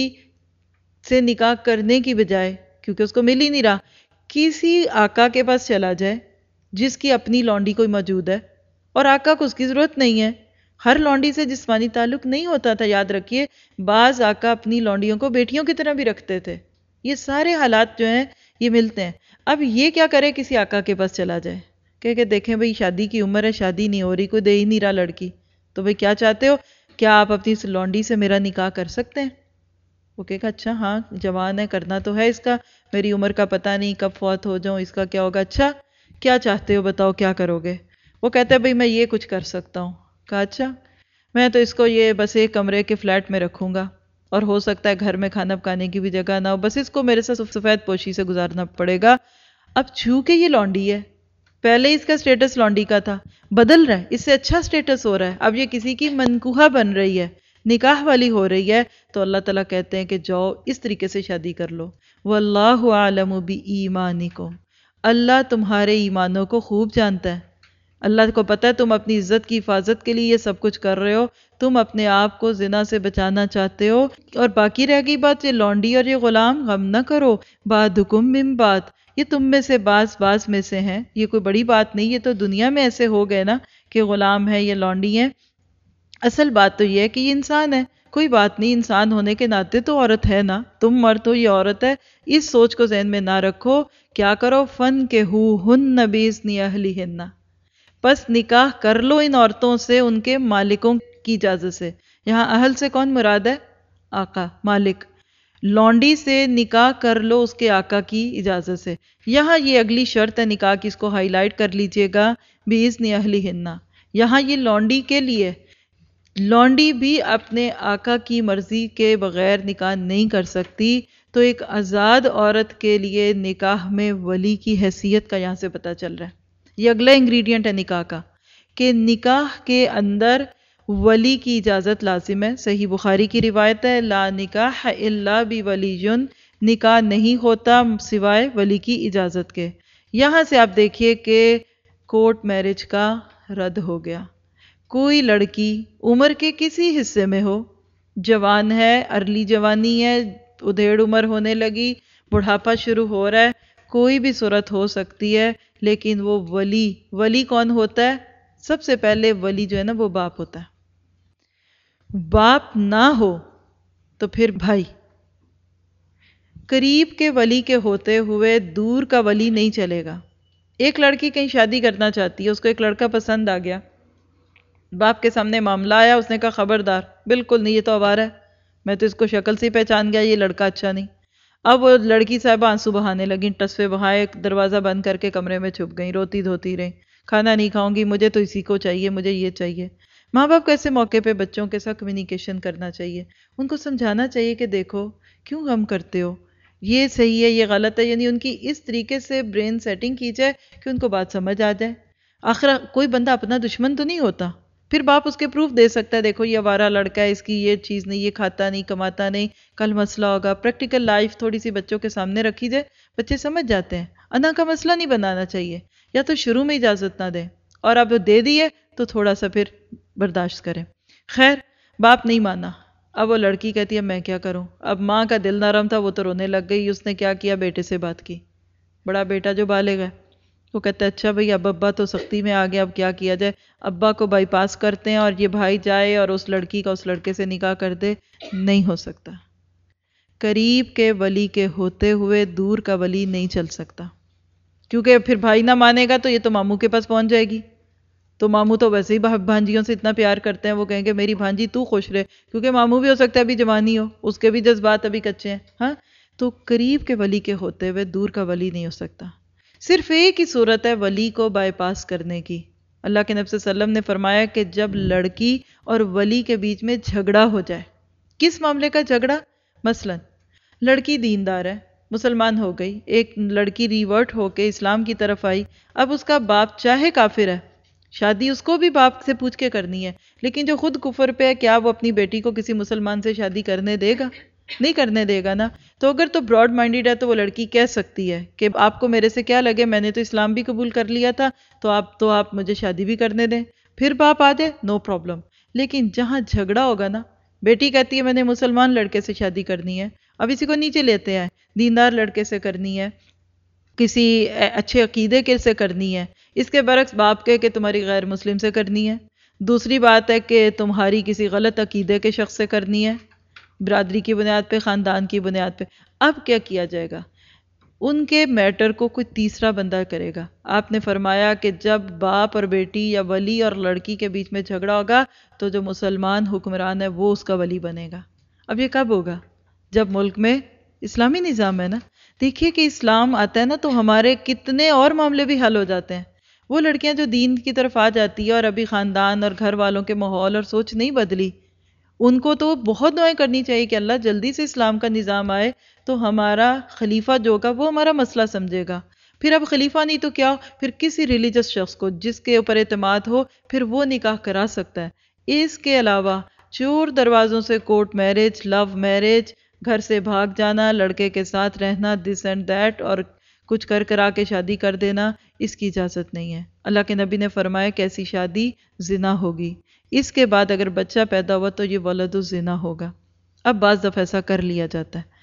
[SPEAKER 1] سے نکاح کرنے کی بجائے، کیونکہ اس کو مل ہی نہیں رہا، کسی آقا کے پاس چلا جائے جس کی اپنی لونڈی کوئی موجود ہے، اور آقا کو اس کی ضرورت نہیں ہے. ہر لونڈی سے جسمانی تعلق نہیں ہوتا تھا، یاد رکھیے. بعض آقا اپنی لونڈیوں کو بیٹیوں کی طرح بھی رکھتے تھے. یہ سارے حالات جو ہیں یہ ملتے ہیں. اب یہ کیا کرے؟ کسی آقا کے پاس چلا جائے کہ کہ دیکھیں بھئی شادی کی عمر ہے، شادی نہیں ہو رہی، کوئی دے ہی نہیں رہا لڑکی، تو بھئی کیا چاہتے ہو؟ کیا آپ اپنی اس لونڈی سے میرا نکاح کر سکتے ہیں؟ وہ کہے گا اچھا ہاں جوان ہے، کرنا تو ہے اس کا، میری عمر کا پتہ نہیں کب فوت ہو جاؤں، اس کا کیا ہوگا. اچھا کیا چاہتے ہو بتاؤ، کیا کرو گے؟ وہ کہتا ہے بھئی میں یہ کچھ کر سکتا ہوں. کہا اچھا، میں تو اس کو یہ بس ایک کمرے کے فلیٹ میں رکھوں گا، اور ہو سکتا ہے گھر میں کھانا پکانے کی بھی جگہ نہ ہو، بس اس کو میرے ساتھ سفید پوشی سے گزارنا پڑے گا. اب چونکہ یہ لونڈی ہے، پہلے اس کا سٹیٹس لونڈی کا تھا، بدل رہا ہے، اس سے اچھا سٹیٹس ہو رہا ہے، اب یہ کسی کی منکوہہ بن رہی ہے، نکاح والی ہو رہی ہے، تو اللہ تعالیٰ کہتے ہیں کہ جاؤ اس طریقے سے شادی کر لو. وَاللَّهُ أَعْلَمُ بِإِيمَانِكُمْ، اللہ تمہارے ایمانوں کو خوب جانتا ہے. اللہ کو پتہ ہے تم اپنی عزت کی حفاظت کے لیے یہ سب کچھ کر رہے ہو، تم اپنے آپ کو زنا سے بچانا چاہتے ہو. اور باقی رہ گئی بات یہ لونڈی اور یہ غلام، غم نہ کرو، بعضکم من بعض، یہ تم میں سے بعض بعض میں سے ہیں، یہ کوئی بڑی بات نہیں. یہ تو دنیا میں ایسے ہو گئے نا کہ غلام ہے یا لونڈی ہے. اصل بات تو یہ ہے کہ یہ انسان ہے، کوئی بات نہیں، انسان ہونے کے ناطے تو عورت ہے نا، تم مرد ہو یہ عورت ہے. اس سوچ کو ذہن میں نہ رکھو. کیا کرو؟ فن کے ہو ہن بیزنی اہلہن، پس نکاح کر لو ان عورتوں سے ان کے مالکوں کی اجازت سے. یہاں اہل سے کون مراد ہے؟ آقا، مالک. لونڈی سے نکاح کر لو اس کے آقا کی اجازت سے. یہاں یہ اگلی شرط ہے نکاح کی، اس کو ہائی لائٹ کر لیجئے گا، بِإِذْنِ أَهْلِهِنَّ. یہاں یہ لونڈی کے لیے، لونڈی بھی اپنے آقا کی مرضی کے بغیر نکاح نہیں کر سکتی. تو ایک آزاد عورت کے لیے نکاح میں ولی کی حیثیت کا یہاں سے پتہ چل رہا ہے. یہ اگلا انگریڈینٹ ہے نکاح کا، کہ نکاح کے اندر ولی کی اجازت لازم ہے. صحیح بخاری کی روایت ہے، لا نکاح الا بولی، نکاح نہیں ہوتا سوائے ولی کی اجازت کے. یہاں سے آپ دیکھیے کہ کورٹ میرج کا رد ہو گیا. کوئی لڑکی عمر کے کسی حصے میں ہو، جوان ہے، ارلی جوانی ہے، ادھیڑ عمر ہونے لگی، بڑھاپا شروع ہو رہا ہے، کوئی بھی صورت ہو سکتی ہے، لیکن وہ ولی، ولی کون ہوتا ہے؟ سب سے پہلے ولی جو ہے نا وہ باپ ہوتا ہے. باپ نہ ہو تو پھر بھائی. قریب کے ولی کے ہوتے ہوئے دور کا ولی نہیں چلے گا. ایک لڑکی کہیں شادی کرنا چاہتی ہے، اس کو ایک لڑکا پسند آ گیا، باپ کے سامنے معاملہ آیا، اس نے کہا خبردار، بالکل نہیں، یہ تو آوارہ ہے، میں تو اس کو شکل سے ہی پہچان گیا، یہ لڑکا اچھا نہیں. اب وہ لڑکی صاحبہ آنسو بہانے لگیں، ٹسوے بہائے، دروازہ بند کر کے کمرے میں چھپ گئیں، روتی دھوتی رہیں، کھانا نہیں کھاؤں گی، مجھے تو اسی کو چاہیے، مجھے یہ چاہیے. ماں باپ کو ایسے موقع پہ بچوں کے ساتھ کمیونیکیشن کرنا چاہیے، ان کو سمجھانا چاہیے کہ دیکھو کیوں غم کرتے ہو، یہ صحیح ہے یہ غلط ہے، یعنی ان کی اس طریقے سے برین سیٹنگ کی جائے کہ ان کو بات سمجھ آ جائے. آخر کوئی بندہ اپنا دشمن تو نہیں ہوتا. پھر باپ اس کے پروف دے سکتا ہے، دیکھو یہ آوارہ لڑکا ہے، اس کی یہ چیز نہیں، یہ کھاتا نہیں، کماتا نہیں، کل مسئلہ ہوگا. پریکٹیکل لائف تھوڑی سی بچوں کے سامنے رکھی جائے، بچے سمجھ جاتے ہیں. انا کا مسئلہ نہیں بنانا چاہیے، یا تو شروع میں اجازت نہ دیں، اور اب دے دیے تو تھوڑا سا پھر برداشت کریں. خیر باپ نہیں مانا. اب وہ لڑکی کہتی ہے میں کیا کروں. اب ماں کا دل نرم تھا، وہ تو رونے لگ گئی. اس نے کیا کیا؟ بیٹے سے بات کی. بڑا بیٹا جو بالغ ہے، وہ کہتا ہے اچھا بھائی اب ابا تو سختی میں آ گیا، اب کیا کیا جائے؟ ابا کو بائی پاس کرتے ہیں اور یہ بھائی جائے اور اس لڑکی کا اس لڑکے سے نکاح کر دے، نہیں ہو سکتا۔ قریب کے ولی کے ہوتے ہوئے دور کا ولی نہیں چل سکتا، کیونکہ پھر بھائی نہ مانے گا تو یہ تو ماموں کے پاس پہنچ جائے گی، تو ماموں تو ویسے ہی بھانجیوں سے اتنا پیار کرتے ہیں، وہ کہیں گے میری بھانجی تو خوش رہے، کیونکہ ماموں بھی ہو سکتا ہے ابھی جوانی ہو، اس کے بھی جذبات ابھی کچے ہیں، ہاں تو قریب کے ولی کے ہوتے ہوئے دور کا ولی نہیں ہو سکتا۔ صرف ایک ہی صورت ہے ولی کو بائی پاس کرنے کی۔ اللہ کے نبی صلی اللہ علیہ وسلم نے فرمایا کہ جب لڑکی اور ولی کے بیچ میں جھگڑا ہو جائے۔ کس معاملے کا جھگڑا؟ مثلا لڑکی دیندار ہے، مسلمان ہو گئی، ایک لڑکی ریورٹ ہو کے اسلام کی طرف آئی، اب اس کا باپ چاہے کافر ہے، شادی اس کو بھی باپ سے پوچھ کے کرنی ہے، لیکن جو خود کفر پہ ہے کیا وہ اپنی بیٹی کو کسی مسلمان سے شادی کرنے دے گا؟ نہیں کرنے دے گا نا۔ تو اگر تو براڈ مائنڈیڈ ہے تو وہ لڑکی کہہ سکتی ہے کہ آپ کو میرے سے کیا لگے، میں نے تو اسلام بھی قبول کر لیا تھا، تو آپ تو آپ مجھے شادی بھی کرنے دیں، پھر باپ آ جائے نو پرابلم۔ لیکن جہاں جھگڑا ہوگا نا، بیٹی کہتی ہے میں نے مسلمان لڑکے سے شادی کرنی ہے، اب اسی کو نیچے لیتے ہیں، دیندار لڑکے سے کرنی ہے، کسی اچھے عقیدے کے سے کرنی ہے، اس کے برعکس باپ کے کہ تمہاری غیر مسلم سے کرنی ہے۔ دوسری بات ہے کہ تمہاری کسی غلط عقیدے کے شخص سے کرنی ہے، برادری کی بنیاد پہ، خاندان کی بنیاد پہ۔ اب کیا کیا جائے گا؟ ان کے میٹر کو کوئی تیسرا بندہ کرے گا۔ آپ نے فرمایا کہ جب باپ اور بیٹی یا ولی اور لڑکی کے بیچ میں جھگڑا ہوگا تو جو مسلمان حکمران ہے وہ اس کا ولی بنے گا۔ اب یہ کب ہوگا؟ جب ملک میں اسلامی نظام ہے نا۔ دیکھیے کہ اسلام آتا ہے نا تو ہمارے کتنے اور معاملے بھی حل ہو جاتے ہیں۔ وہ لڑکیاں جو دین کی طرف آ جاتی ہے اور ابھی خاندان اور گھر والوں کے ماحول اور سوچ نہیں بدلی، ان کو تو بہت دعائیں کرنی چاہیے کہ اللہ جلدی سے اسلام کا نظام آئے تو ہمارا خلیفہ جو ہوگا وہ ہمارا مسئلہ سمجھے گا۔ پھر اب خلیفہ نہیں تو کیا ہو، پھر کسی ریلیجس شخص کو جس کے اوپر اعتماد ہو پھر وہ نکاح کرا سکتا ہے۔ اس کے علاوہ چور دروازوں سے کورٹ میرج، لو میرج، گھر سے بھاگ جانا، لڑکے کے ساتھ رہنا، دس اینڈ دیٹ، اور کچھ کر کرا کے شادی کر دینا، اس کی اجازت نہیں ہے۔ اللہ کے نبی نے فرمایا کہ ایسی شادی زنا ہوگی، اس کے بعد اگر بچہ پیدا ہوا تو یہ ولد الزنا ہوگا۔ اب بعض دفعہ ایسا کر لیا جاتا ہے،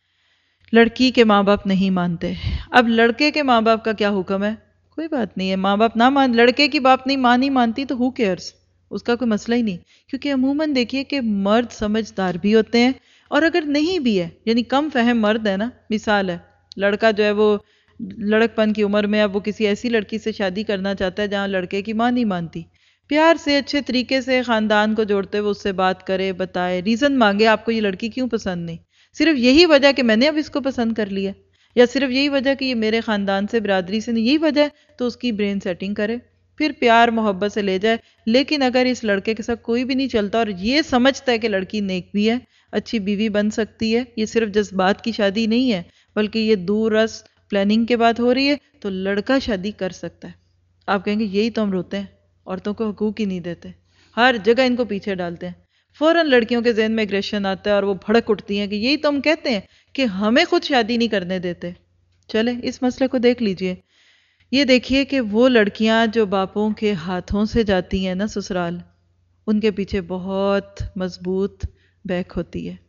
[SPEAKER 1] لڑکی کے ماں باپ نہیں مانتے، اب لڑکے کے ماں باپ کا کیا حکم ہے؟ کوئی بات نہیں ہے، ماں باپ نہ مان، لڑکے کی باپ نہیں ماں نہیں مانتی تو ہو کیئرس، اس کا کوئی مسئلہ ہی نہیں، کیونکہ عموماً دیکھیے کہ مرد سمجھدار بھی ہوتے ہیں، اور اگر نہیں بھی ہے، یعنی کم فہم مرد ہے نا، مثال ہے لڑکا جو ہے وہ لڑک پن کی عمر میں اب وہ کسی ایسی لڑکی سے شادی کرنا چاہتا ہے جہاں لڑکے کی ماں نہیں مانتی، پیار سے اچھے طریقے سے خاندان کو جوڑتے ہوئے اس سے بات کرے، بتائے، ریزن مانگے آپ کو یہ لڑکی کیوں پسند نہیں، صرف یہی وجہ کہ میں نے اب اس کو پسند کر لیا، یا صرف یہی وجہ کہ یہ میرے خاندان سے، برادری سے نہیں، یہی وجہ ہے، تو اس کی برین سیٹنگ کرے، پھر پیار محبت سے لے جائے۔ لیکن اگر اس لڑکے کے ساتھ کوئی بھی نہیں چلتا اور یہ سمجھتا ہے کہ لڑکی نیک بھی ہے، اچھی بیوی بن سکتی ہے، یہ صرف جذبات کی شادی نہیں ہے بلکہ یہ دور رس پلاننگ کے بعد ہو رہی ہے، تو لڑکا شادی کر سکتا ہے۔ آپ کہیں گے یہی تو ہم روتے ہیں، عورتوں کو حقوق ہی نہیں دیتے، ہر جگہ ان کو پیچھے ڈالتے ہیں، فوراً لڑکیوں کے ذہن میں ایگریشن آتا ہے اور وہ بھڑک اٹھتی ہیں کہ یہی تو ہم کہتے ہیں کہ ہمیں خود شادی نہیں کرنے دیتے۔ چلیں اس مسئلے کو دیکھ لیجئے، یہ دیکھیے کہ وہ لڑکیاں جو باپوں کے ہاتھوں سے جاتی ہیں نا سسرال، ان کے پیچھے بہت مضبوط بیک ہوتی ہے۔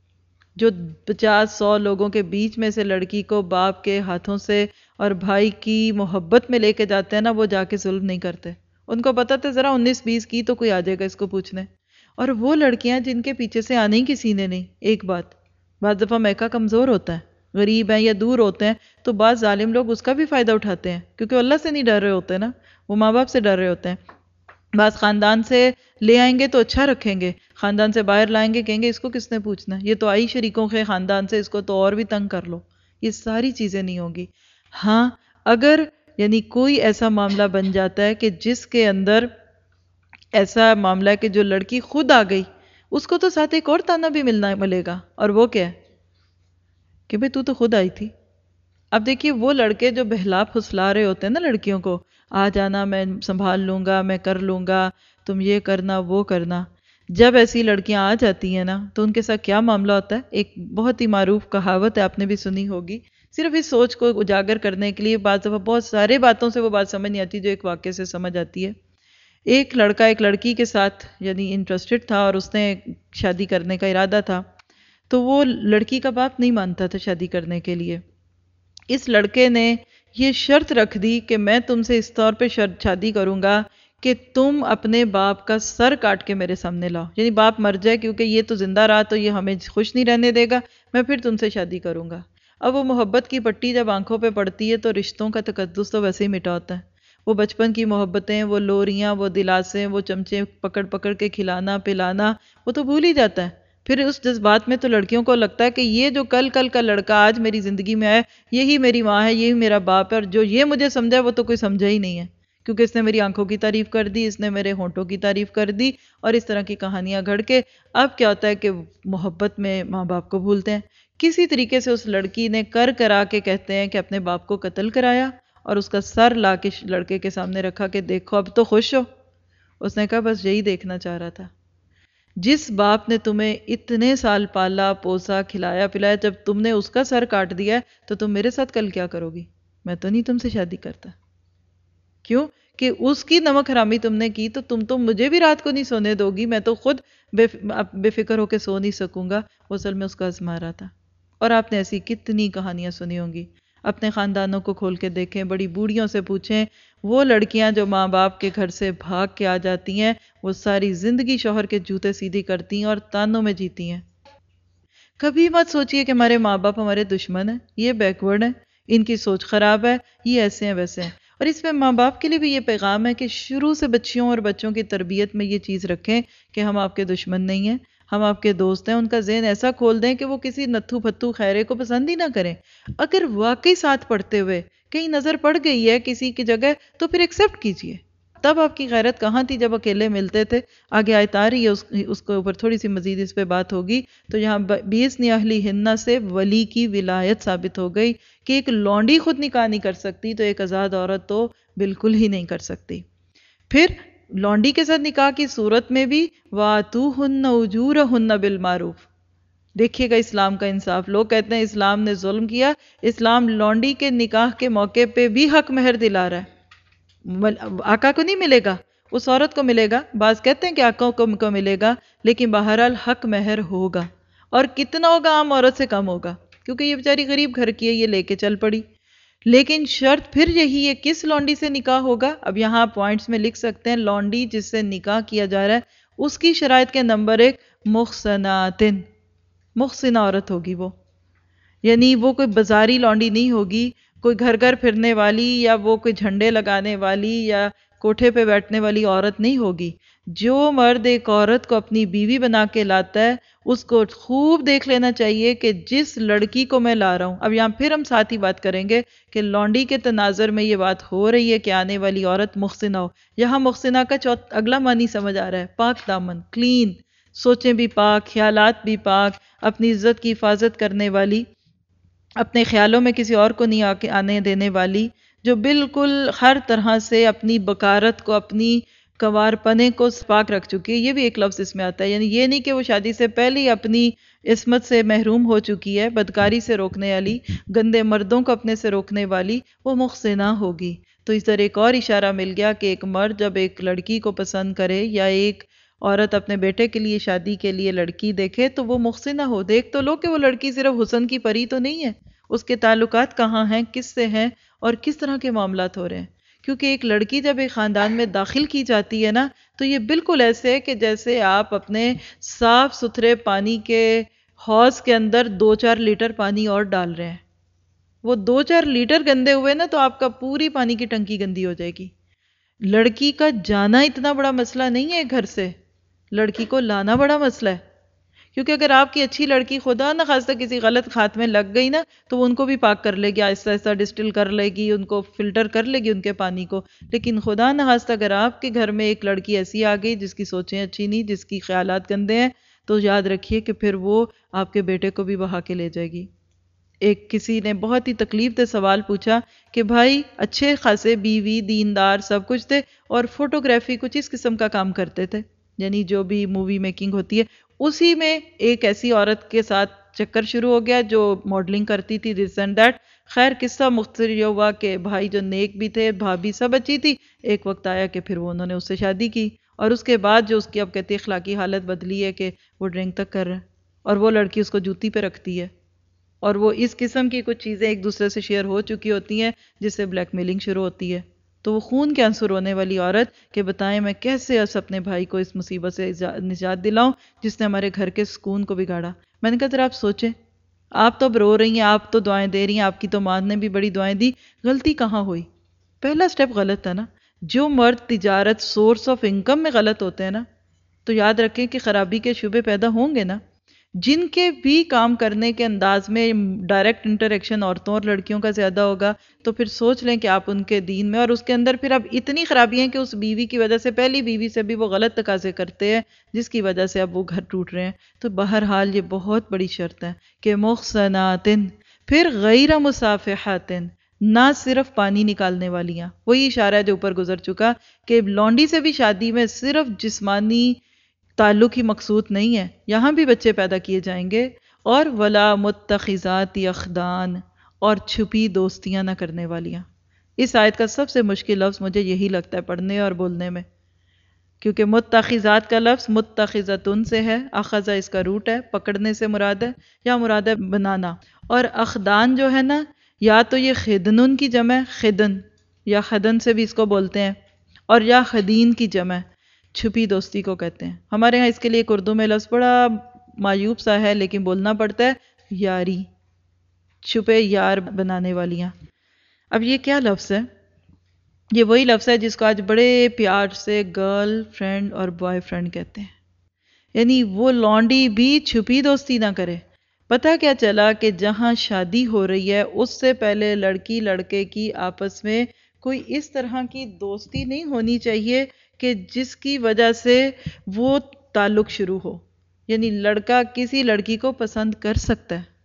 [SPEAKER 1] جو پچاس سو لوگوں کے بیچ میں سے لڑکی کو باپ کے ہاتھوں سے اور بھائی کی محبت میں لے کے جاتے ہیں نا، وہ جا کے ظلم نہیں کرتے، ان کو پتہ تھا ذرا انیس بیس کی تو کوئی آ جائے گا اس کو پوچھنے۔ اور وہ لڑکیاں جن کے پیچھے سے آنے ہی کسی نے نہیں، ایک بات، بعض دفعہ میکا کمزور ہوتا ہے، غریب ہیں یا دور ہوتے ہیں، تو بعض ظالم لوگ اس کا بھی فائدہ اٹھاتے ہیں، کیونکہ اللہ سے نہیں ڈر رہے ہوتے نا، وہ ماں باپ سے ڈر رہے ہوتے ہیں۔ بعض خاندان سے لے آئیں گے تو اچھا رکھیں گے، خاندان سے باہر لائیں گے کہیں گے اس کو کس نے پوچھنا، یہ تو آئی شریکوں کے خاندان سے، اس کو تو اور بھی تنگ کر لو۔ یہ ساری چیزیں نہیں ہوں گی۔ ہاں اگر یعنی کوئی ایسا معاملہ بن جاتا ہے کہ جس کے اندر ایسا معاملہ ہے کہ جو لڑکی خود آ گئی، اس کو تو ساتھ ایک اور تانا بھی ملنا ملے گا، اور وہ کیا ہے کہ بھئی تو تو خود آئی تھی۔ اب دیکھیے وہ لڑکے جو بہلا پھسلا رہے ہوتے ہیں نا لڑکیوں کو، آ جانا، میں سنبھال لوں گا، میں کر لوں گا، تم یہ کرنا وہ کرنا، جب ایسی لڑکیاں آ جاتی ہیں نا تو ان کے ساتھ کیا معاملہ ہوتا ہے؟ ایک بہت ہی معروف کہاوت ہے، آپ نے بھی سنی ہوگی، صرف اس سوچ کو اجاگر کرنے کے لیے، بعض دفعہ بہت سارے باتوں سے وہ بات سمجھ نہیں آتی جو ایک واقعے سے سمجھ آتی ہے۔ ایک لڑکا ایک لڑکی کے ساتھ یعنی انٹرسٹڈ تھا اور اس نے شادی کرنے کا ارادہ تھا، تو وہ لڑکی کا باپ نہیں مانتا تھا شادی کرنے کے لیے۔ اس لڑکے نے یہ شرط رکھ دی کہ میں تم سے اس طور پہ شادی کروں گا کہ تم اپنے باپ کا سر کاٹ کے میرے سامنے لاؤ، یعنی باپ مر جائے کیونکہ یہ تو زندہ رہا تو یہ ہمیں خوش نہیں رہنے دے گا، میں پھر تم سے شادی کروں گا۔ اب وہ محبت کی پٹی جب آنکھوں پہ پڑتی ہے تو رشتوں کا تقدس تو ویسے ہی مٹا ہوتا ہے۔ وہ بچپن کی محبتیں، وہ لوریاں، وہ دلاسیں، وہ چمچے پکڑ پکڑ کے کھلانا پلانا، وہ تو بھول ہی جاتا ہے۔ پھر اس جذبات میں تو لڑکیوں کو لگتا ہے کہ یہ جو کل کل کا لڑکا آج میری زندگی میں آیا، یہی میری ماں ہے، یہی میرا باپ ہے، اور جو یہ مجھے سمجھا وہ تو کوئی سمجھا ہی نہیں ہے، کیونکہ اس نے میری آنکھوں کی تعریف کر دی، اس نے میرے ہونٹوں کی تعریف کر دی، اور اس طرح کی کہانیاں گھڑ کے اب کیا ہوتا ہے کہ محبت میں ماں باپ کو بھولتے ہیں۔ کسی طریقے سے اس لڑکی نے کر کرا کے کہتے ہیں کہ اپنے باپ کو قتل کرایا اور اس کا سر لا کے لڑکے کے سامنے رکھا کہ دیکھو اب تو خوش ہو۔ اس نے کہا بس یہی دیکھنا چاہ رہا تھا۔ جس باپ نے تمہیں اتنے سال پالا پوسا کھلایا پلایا، جب تم نے اس کا سر کاٹ دیا تو تم میرے ساتھ کل کیا کرو گی؟ میں تو نہیں تم سے شادی کرتا۔ کیوں کہ اس کی نمک حرامی تم نے کی تو تم تو مجھے بھی رات کو نہیں سونے دو گی، میں تو خود بے بے فکر ہو کے سو نہیں سکوں گا۔ وہ اصل میں اس کا آزما رہا تھا۔ اور آپ نے ایسی کتنی کہانیاں سنی ہوں گی، اپنے خاندانوں کو کھول کے دیکھیں، بڑی بوڑھیوں سے پوچھیں، وہ لڑکیاں جو ماں باپ کے گھر سے بھاگ کے آ جاتی ہیں وہ ساری زندگی شوہر کے جوتے سیدھی کرتی ہیں اور تانوں میں جیتی ہیں۔ کبھی مت سوچئے کہ ہمارے ماں باپ ہمارے دشمن ہیں، یہ بیکورڈ ہیں، ان کی سوچ خراب ہے، یہ ایسے ہیں ویسے ہیں۔ اور اس میں ماں باپ کے لیے بھی یہ پیغام ہے کہ شروع سے بچیوں اور بچوں کی تربیت میں یہ چیز رکھیں کہ ہم آپ کے دشمن نہیں ہیں، ہم آپ کے دوست ہیں۔ ان کا ذہن ایسا کھول دیں کہ وہ کسی نتھو پھتو خیرے کو پسند ہی نہ کریں۔ اگر واقعی ساتھ پڑھتے ہوئے کہیں نظر پڑ گئی ہے کسی کی جگہ تو پھر ایکسیپٹ کیجئے۔ تب آپ کی غیرت کہاں تھی جب اکیلے ملتے تھے؟ آگے آیت آ رہی ہے، اس, اس کے اوپر تھوڑی سی مزید اس پہ بات ہوگی۔ تو یہاں بیسنی اہلی ہنہ سے ولی کی ولایت ثابت ہو گئی کہ ایک لونڈی خود نکاح نہیں کر سکتی تو ایک آزاد عورت تو بالکل ہی نہیں کر سکتی۔ پھر لونڈی کے ساتھ نکاح کی صورت میں بھی وَآتُوهُنَّ أُجُورَهُنَّ بِالْمَعْرُوفِ۔ دیکھیے گا اسلام کا انصاف۔ لوگ کہتے ہیں اسلام نے ظلم کیا، اسلام لونڈی کے نکاح کے موقع پہ بھی حق مہر دلا رہا ہے۔ آقا کو نہیں ملے گا، اس عورت کو ملے گا۔ بعض کہتے ہیں کہ آقا کو ملے گا، لیکن بہرحال حق مہر ہوگا، اور کتنا ہوگا؟ عام عورت سے کم ہوگا، کیونکہ یہ بیچاری غریب گھر کی ہے، یہ لے کے چل پڑی۔ لیکن شرط پھر یہی ہے، کس لونڈی سے نکاح ہوگا؟ اب یہاں پوائنٹس میں لکھ سکتے ہیں، لونڈی جس سے نکاح کیا جا رہا ہے اس کی شرائط کے نمبر ایک محسناتن، محسنہ عورت ہوگی وہ، یعنی وہ کوئی بازاری لونڈی نہیں ہوگی، کوئی گھر گھر پھرنے والی یا وہ کوئی جھنڈے لگانے والی یا کوٹھے پہ بیٹھنے والی عورت نہیں ہوگی۔ جو مرد ایک عورت کو اپنی بیوی بنا کے لاتا ہے اس کو خوب دیکھ لینا چاہیے کہ جس لڑکی کو میں لا رہا ہوں، اب یہاں پھر ہم ساتھ ہی بات کریں گے کہ لونڈی کے تناظر میں یہ بات ہو رہی ہے کہ آنے والی عورت محسنہ ہو۔ یہاں محسنہ کا چوتھ اگلا معنی سمجھ آ رہا ہے، پاک دامن، کلین، سوچیں بھی پاک، خیالات بھی پاک، اپنی عزت کی حفاظت کرنے والی، اپنے خیالوں میں کسی اور کو نہیں آنے دینے والی، جو بالکل ہر طرح سے اپنی بکارت کو، اپنی کوار پنے کو پاک رکھ چکی ہے۔ یہ بھی ایک لفظ اس میں آتا ہے، یعنی یہ نہیں کہ وہ شادی سے پہلے ہی اپنی عصمت سے محروم ہو چکی ہے، بدکاری سے روکنے والی، گندے مردوں کو اپنے سے روکنے والی، وہ محسنہ ہوگی۔ تو اس طرح ایک اور اشارہ مل گیا کہ ایک مرد جب ایک لڑکی کو پسند کرے یا ایک عورت اپنے بیٹے کے لیے شادی کے لیے لڑکی دیکھے تو وہ محسنہ ہو۔ دیکھ تو لو کہ وہ لڑکی صرف حسن کی پری تو نہیں ہے، اس کے تعلقات کہاں ہیں، کس سے ہیں اور کس طرح کے معاملات ہو رہے ہیں۔ کیونکہ ایک لڑکی جب ایک خاندان میں داخل کی جاتی ہے نا تو یہ بالکل ایسے ہے کہ جیسے آپ اپنے صاف ستھرے پانی کے حوض کے اندر دو چار لیٹر پانی اور ڈال رہے ہیں۔ وہ دو چار لیٹر گندے ہوئے نا تو آپ کا پوری پانی کی ٹنکی گندی ہو جائے گی۔ لڑکی کا جانا اتنا بڑا مسئلہ نہیں ہے گھر سے، لڑکی کو لانا بڑا مسئلہ ہے۔ کیونکہ اگر آپ کی اچھی لڑکی خدا نہ خواستہ کسی غلط ہاتھ میں لگ گئی نا تو وہ ان کو بھی پاک کر لے گی، آہستہ آہستہ ڈسٹل کر لے گی، ان کو فلٹر کر لے گی ان کے پانی کو۔ لیکن خدا نہ خواستہ اگر آپ کے گھر میں ایک لڑکی ایسی آ گئی جس کی سوچیں اچھی نہیں، جس کی خیالات گندے ہیں، تو یاد رکھیے کہ پھر وہ آپ کے بیٹے کو بھی بہا کے لے جائے گی۔ ایک کسی نے بہت ہی تکلیف دہ سوال پوچھا کہ بھائی اچھے خاصے بیوی دیندار سب کچھ تھے اور فوٹوگرافی کچھ اس قسم کا کام کرتے تھے، یعنی جو بھی مووی میکنگ ہوتی ہے اسی میں ایک ایسی عورت کے ساتھ چکر شروع ہو گیا جو ماڈلنگ کرتی تھی، دس اینڈ دیٹ۔ خیر قصہ مختصر یہ ہوا کہ بھائی جو نیک بھی تھے، بھابھی سب اچھی تھی، ایک وقت آیا کہ پھر وہ انہوں نے اس سے شادی کی، اور اس کے بعد جو اس کی اب کہتی اخلاقی حالت بدلی ہے کہ وہ ڈرنک تک کر رہا ہے اور وہ لڑکی اس کو جوتی پہ رکھتی ہے اور وہ اس قسم کی کچھ چیزیں ایک دوسرے سے شیئر ہو چکی ہوتی ہیں جس سے بلیک میلنگ شروع ہوتی ہے. تو وہ خون کے آنسو رونے والی عورت کہ بتائیں میں کیسے اس اپنے بھائی کو اس مصیبت سے نجات دلاؤں جس نے ہمارے گھر کے سکون کو بگاڑا. میں نے کہا ذرا آپ سوچیں، آپ تو اب رو رہی ہیں، آپ تو دعائیں دے رہی ہیں، آپ کی تو ماں نے بھی بڑی دعائیں دی، غلطی کہاں ہوئی؟ پہلا سٹیپ غلط تھا نا. جو مرد تجارت سورس آف انکم میں غلط ہوتے ہیں نا، تو یاد رکھیں کہ خرابی کے شبے پیدا ہوں گے نا. جن کے بھی کام کرنے کے انداز میں ڈائریکٹ انٹریکشن عورتوں اور لڑکیوں کا زیادہ ہوگا تو پھر سوچ لیں کہ آپ ان کے دین میں، اور اس کے اندر پھر اب اتنی خرابی ہیں کہ اس بیوی کی وجہ سے، پہلی بیوی سے بھی وہ غلط تقاضے کرتے ہیں جس کی وجہ سے اب وہ گھر ٹوٹ رہے ہیں. تو بہرحال یہ بہت بڑی شرط ہے کہ محصنات، پھر غیر مصافحات، نہ صرف پانی نکالنے والیاں. وہی اشارہ ہے جو اوپر گزر چکا کہ لونڈی سے بھی شادی میں صرف جسمانی تعلق ہی مقصود نہیں ہے، یہاں بھی بچے پیدا کیے جائیں گے. اور ولا متخذات اخدان، اور چھپی دوستیاں نہ کرنے والیاں. اس آیت کا سب سے مشکل لفظ مجھے یہی لگتا ہے پڑھنے اور بولنے میں، کیونکہ متخذات کا لفظ متخذتن سے ہے، اخذ اس کا روٹ ہے، پکڑنے سے مراد ہے، یا مراد ہے بنانا. اور اخدان جو ہے نا، یا تو یہ خدنن کی جمع ہے، خدن یا خدن سے بھی اس کو بولتے ہیں، اور یا خدین کی جمع ہے، چھپی دوستی کو کہتے ہیں. ہمارے ہاں اس کے لیے ایک اردو میں لفظ بڑا معیوب سا ہے لیکن بولنا پڑتا ہے، یاری، چھپے یار بنانے والیاں. اب یہ کیا لفظ ہے؟ یہ وہی لفظ ہے جس کو آج بڑے پیار سے گرل فرینڈ اور بوائے فرینڈ کہتے ہیں. یعنی وہ لونڈی بھی چھپی دوستی نہ کرے. پتہ کیا چلا کہ جہاں شادی ہو رہی ہے اس سے پہلے لڑکی لڑکے کی آپس میں کوئی اس طرح کی دوستی نہیں ہونی چاہیے کہ جس کی وجہ سے وہ تعلق شروع ہو. یعنی لڑکا کسی لڑکی کو پسند کر سکتا ہے،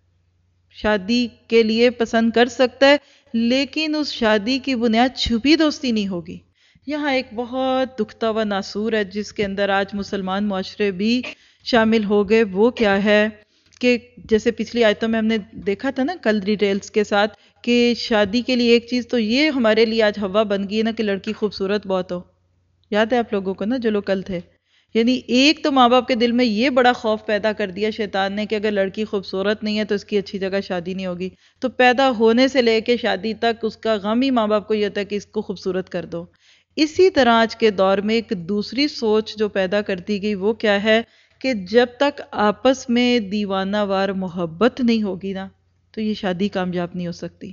[SPEAKER 1] شادی کے لیے پسند کر سکتا ہے، لیکن اس شادی کی بنیاد چھپی دوستی نہیں ہوگی. یہاں ایک بہت دکھتا ہوا ناسور ہے جس کے اندر آج مسلمان معاشرے بھی شامل ہو گئے. وہ کیا ہے کہ جیسے پچھلی آیتوں میں ہم نے دیکھا تھا نا کل ڈیٹیلز کے ساتھ کہ شادی کے لیے ایک چیز تو یہ ہمارے لیے آج ہوا بن گئی ہے نا کہ لڑکی خوبصورت بہت ہو. یاد ہے آپ لوگوں کو نا جو لوگ کل تھے؟ یعنی ایک تو ماں باپ کے دل میں یہ بڑا خوف پیدا کر دیا شیطان نے کہ اگر لڑکی خوبصورت نہیں ہے تو اس کی اچھی جگہ شادی نہیں ہوگی. تو پیدا ہونے سے لے کے شادی تک اس کا غم ہی ماں باپ کو یہ ہوتا ہے کہ اس کو خوبصورت کر دو. اسی طرح آج کے دور میں ایک دوسری سوچ جو پیدا کر دی گئی وہ کیا ہے کہ جب تک آپس میں دیوانہ وار محبت نہیں ہوگی نا تو یہ شادی کامیاب نہیں ہو سکتی.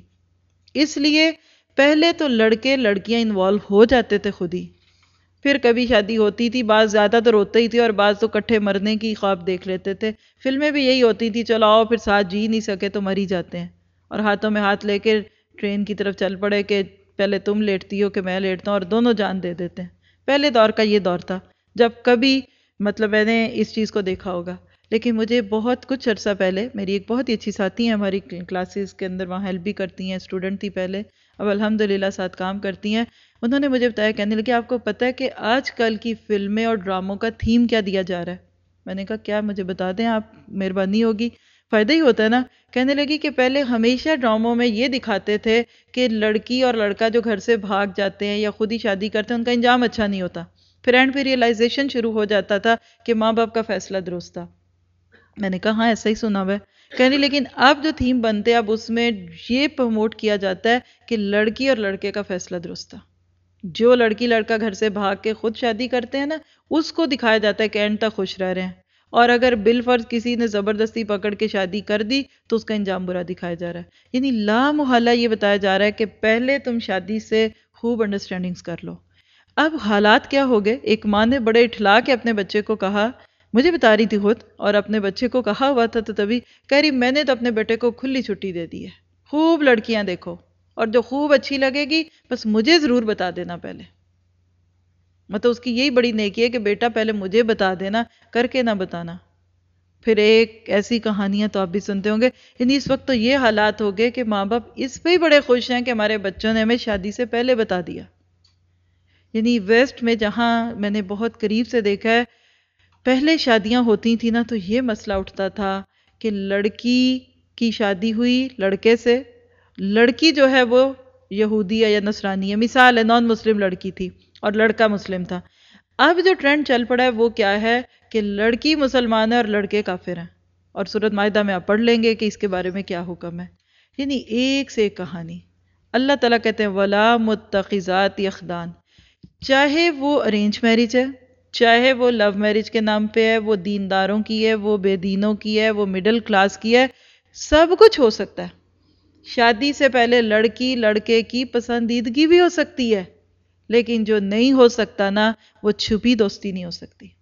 [SPEAKER 1] اس لیے پہلے تو لڑکے لڑکیاں انوالو ہو جاتے تھے خود ہی، پھر کبھی شادی ہوتی تھی، بعض زیادہ تو روتے ہی تھے اور بعض تو کٹھے مرنے کی خواب دیکھ لیتے تھے. فلمیں بھی یہی ہوتی تھی، چلو آؤ پھر ساتھ جی نہیں سکے تو مر ہی جاتے ہیں، اور ہاتھوں میں ہاتھ لے کے ٹرین کی طرف چل پڑے کہ پہلے تم لیٹتی ہو کہ میں لیٹتا ہوں، اور دونوں جان دے دیتے ہیں. پہلے دور کا یہ دور تھا جب کبھی مطلب میں نے اس چیز کو دیکھا ہوگا. لیکن مجھے بہت کچھ عرصہ پہلے میری ایک بہت ہی اچھی ساتھی ہیں ہماری کلاسز کے اندر، وہاں ہیلپ بھی کرتی ہیں، اسٹوڈنٹ تھی پہلے، اب الحمدللہ ساتھ کام کرتی ہیں. انہوں نے مجھے بتایا، کہنے لگے آپ کو پتہ ہے کہ آج کل کی فلمیں اور ڈراموں کا تھیم کیا دیا جا رہا ہے؟ میں نے کہا کیا؟ مجھے بتا دیں آپ، مہربانی ہوگی، فائدہ ہی ہوتا ہے نا. کہنے لگی کہ پہلے ہمیشہ ڈراموں میں یہ دکھاتے تھے کہ لڑکی اور لڑکا جو گھر سے بھاگ جاتے ہیں یا خود ہی شادی کرتے ہیں ان کا انجام اچھا نہیں ہوتا. پھر اینڈ پہ ریئلائزیشن شروع ہو جاتا تھا کہ ماں باپ کا فیصلہ درست تھا. میں نے کہا ہاں ایسا ہی سنا ہوا ہے. کہنے لیکن اب جو تھیم بنتے ہیں اب اس میں یہ پروموٹ کیا جاتا ہے کہ لڑکی اور لڑکے کا فیصلہ درست تھا. جو لڑکی لڑکا گھر سے بھاگ کے خود شادی کرتے ہیں نا اس کو دکھایا جاتا ہے کہ اینڈ تک خوش رہ رہے ہیں، اور اگر بالفرض کسی نے زبردستی پکڑ کے شادی کر دی تو اس کا انجام برا دکھایا جا رہا ہے. یعنی لا محالہ یہ بتایا جا رہا ہے کہ پہلے تم شادی سے خوب انڈرسٹینڈنگز کر لو. اب حالات کیا ہو گئے، ایک ماں نے بڑے اٹھلا کے اپنے بچے کو کہا، مجھے بتا رہی تھی خود، اور اپنے بچے کو کہا ہوا تھا تو تبھی کہہ رہی میں نے تو اپنے بیٹے کو کھلی چھٹی دے دی ہے، خوب لڑکیاں دیکھو اور جو خوب اچھی لگے گی بس مجھے ضرور بتا دینا پہلے. مطلب اس کی یہی بڑی نیکی ہے کہ بیٹا پہلے مجھے بتا دینا، کر کے نہ بتانا. پھر ایک ایسی کہانیاں تو آپ بھی سنتے ہوں گے. یعنی اس وقت تو یہ حالات ہو گئے کہ ماں باپ اس پہ ہی بڑے خوش ہیں کہ ہمارے بچوں نے ہمیں شادی سے پہلے بتا دیا. یعنی ویسٹ میں جہاں میں نے بہت قریب سے دیکھا ہے، پہلے شادیاں ہوتی تھیں نا تو یہ مسئلہ اٹھتا تھا کہ لڑکی کی شادی ہوئی لڑکے سے، لڑکی جو ہے وہ یہودی ہے یا نصرانی ہے، مثال ہے نان مسلم لڑکی تھی اور لڑکا مسلم تھا. اب جو ٹرینڈ چل پڑا ہے وہ کیا ہے کہ لڑکی مسلمان ہے اور لڑکے کافر ہیں. اور سورۃ مائدہ میں آپ پڑھ لیں گے کہ اس کے بارے میں کیا حکم ہے. یعنی ایک سے ایک کہانی. اللہ تعالیٰ کہتے ہیں وَلَا مُتَّخِذَاتِ اخدان، چاہے وہ ارینج میرج ہے، چاہے وہ لو میرج کے نام پہ ہے، وہ دینداروں کی ہے، وہ بے دینوں کی ہے، وہ مڈل کلاس کی ہے، سب کچھ ہو سکتا ہے. شادی سے پہلے لڑکی لڑکے کی پسندیدگی بھی ہو سکتی ہے، لیکن جو نہیں ہو سکتا نا وہ چھپی دوستی نہیں ہو سکتی.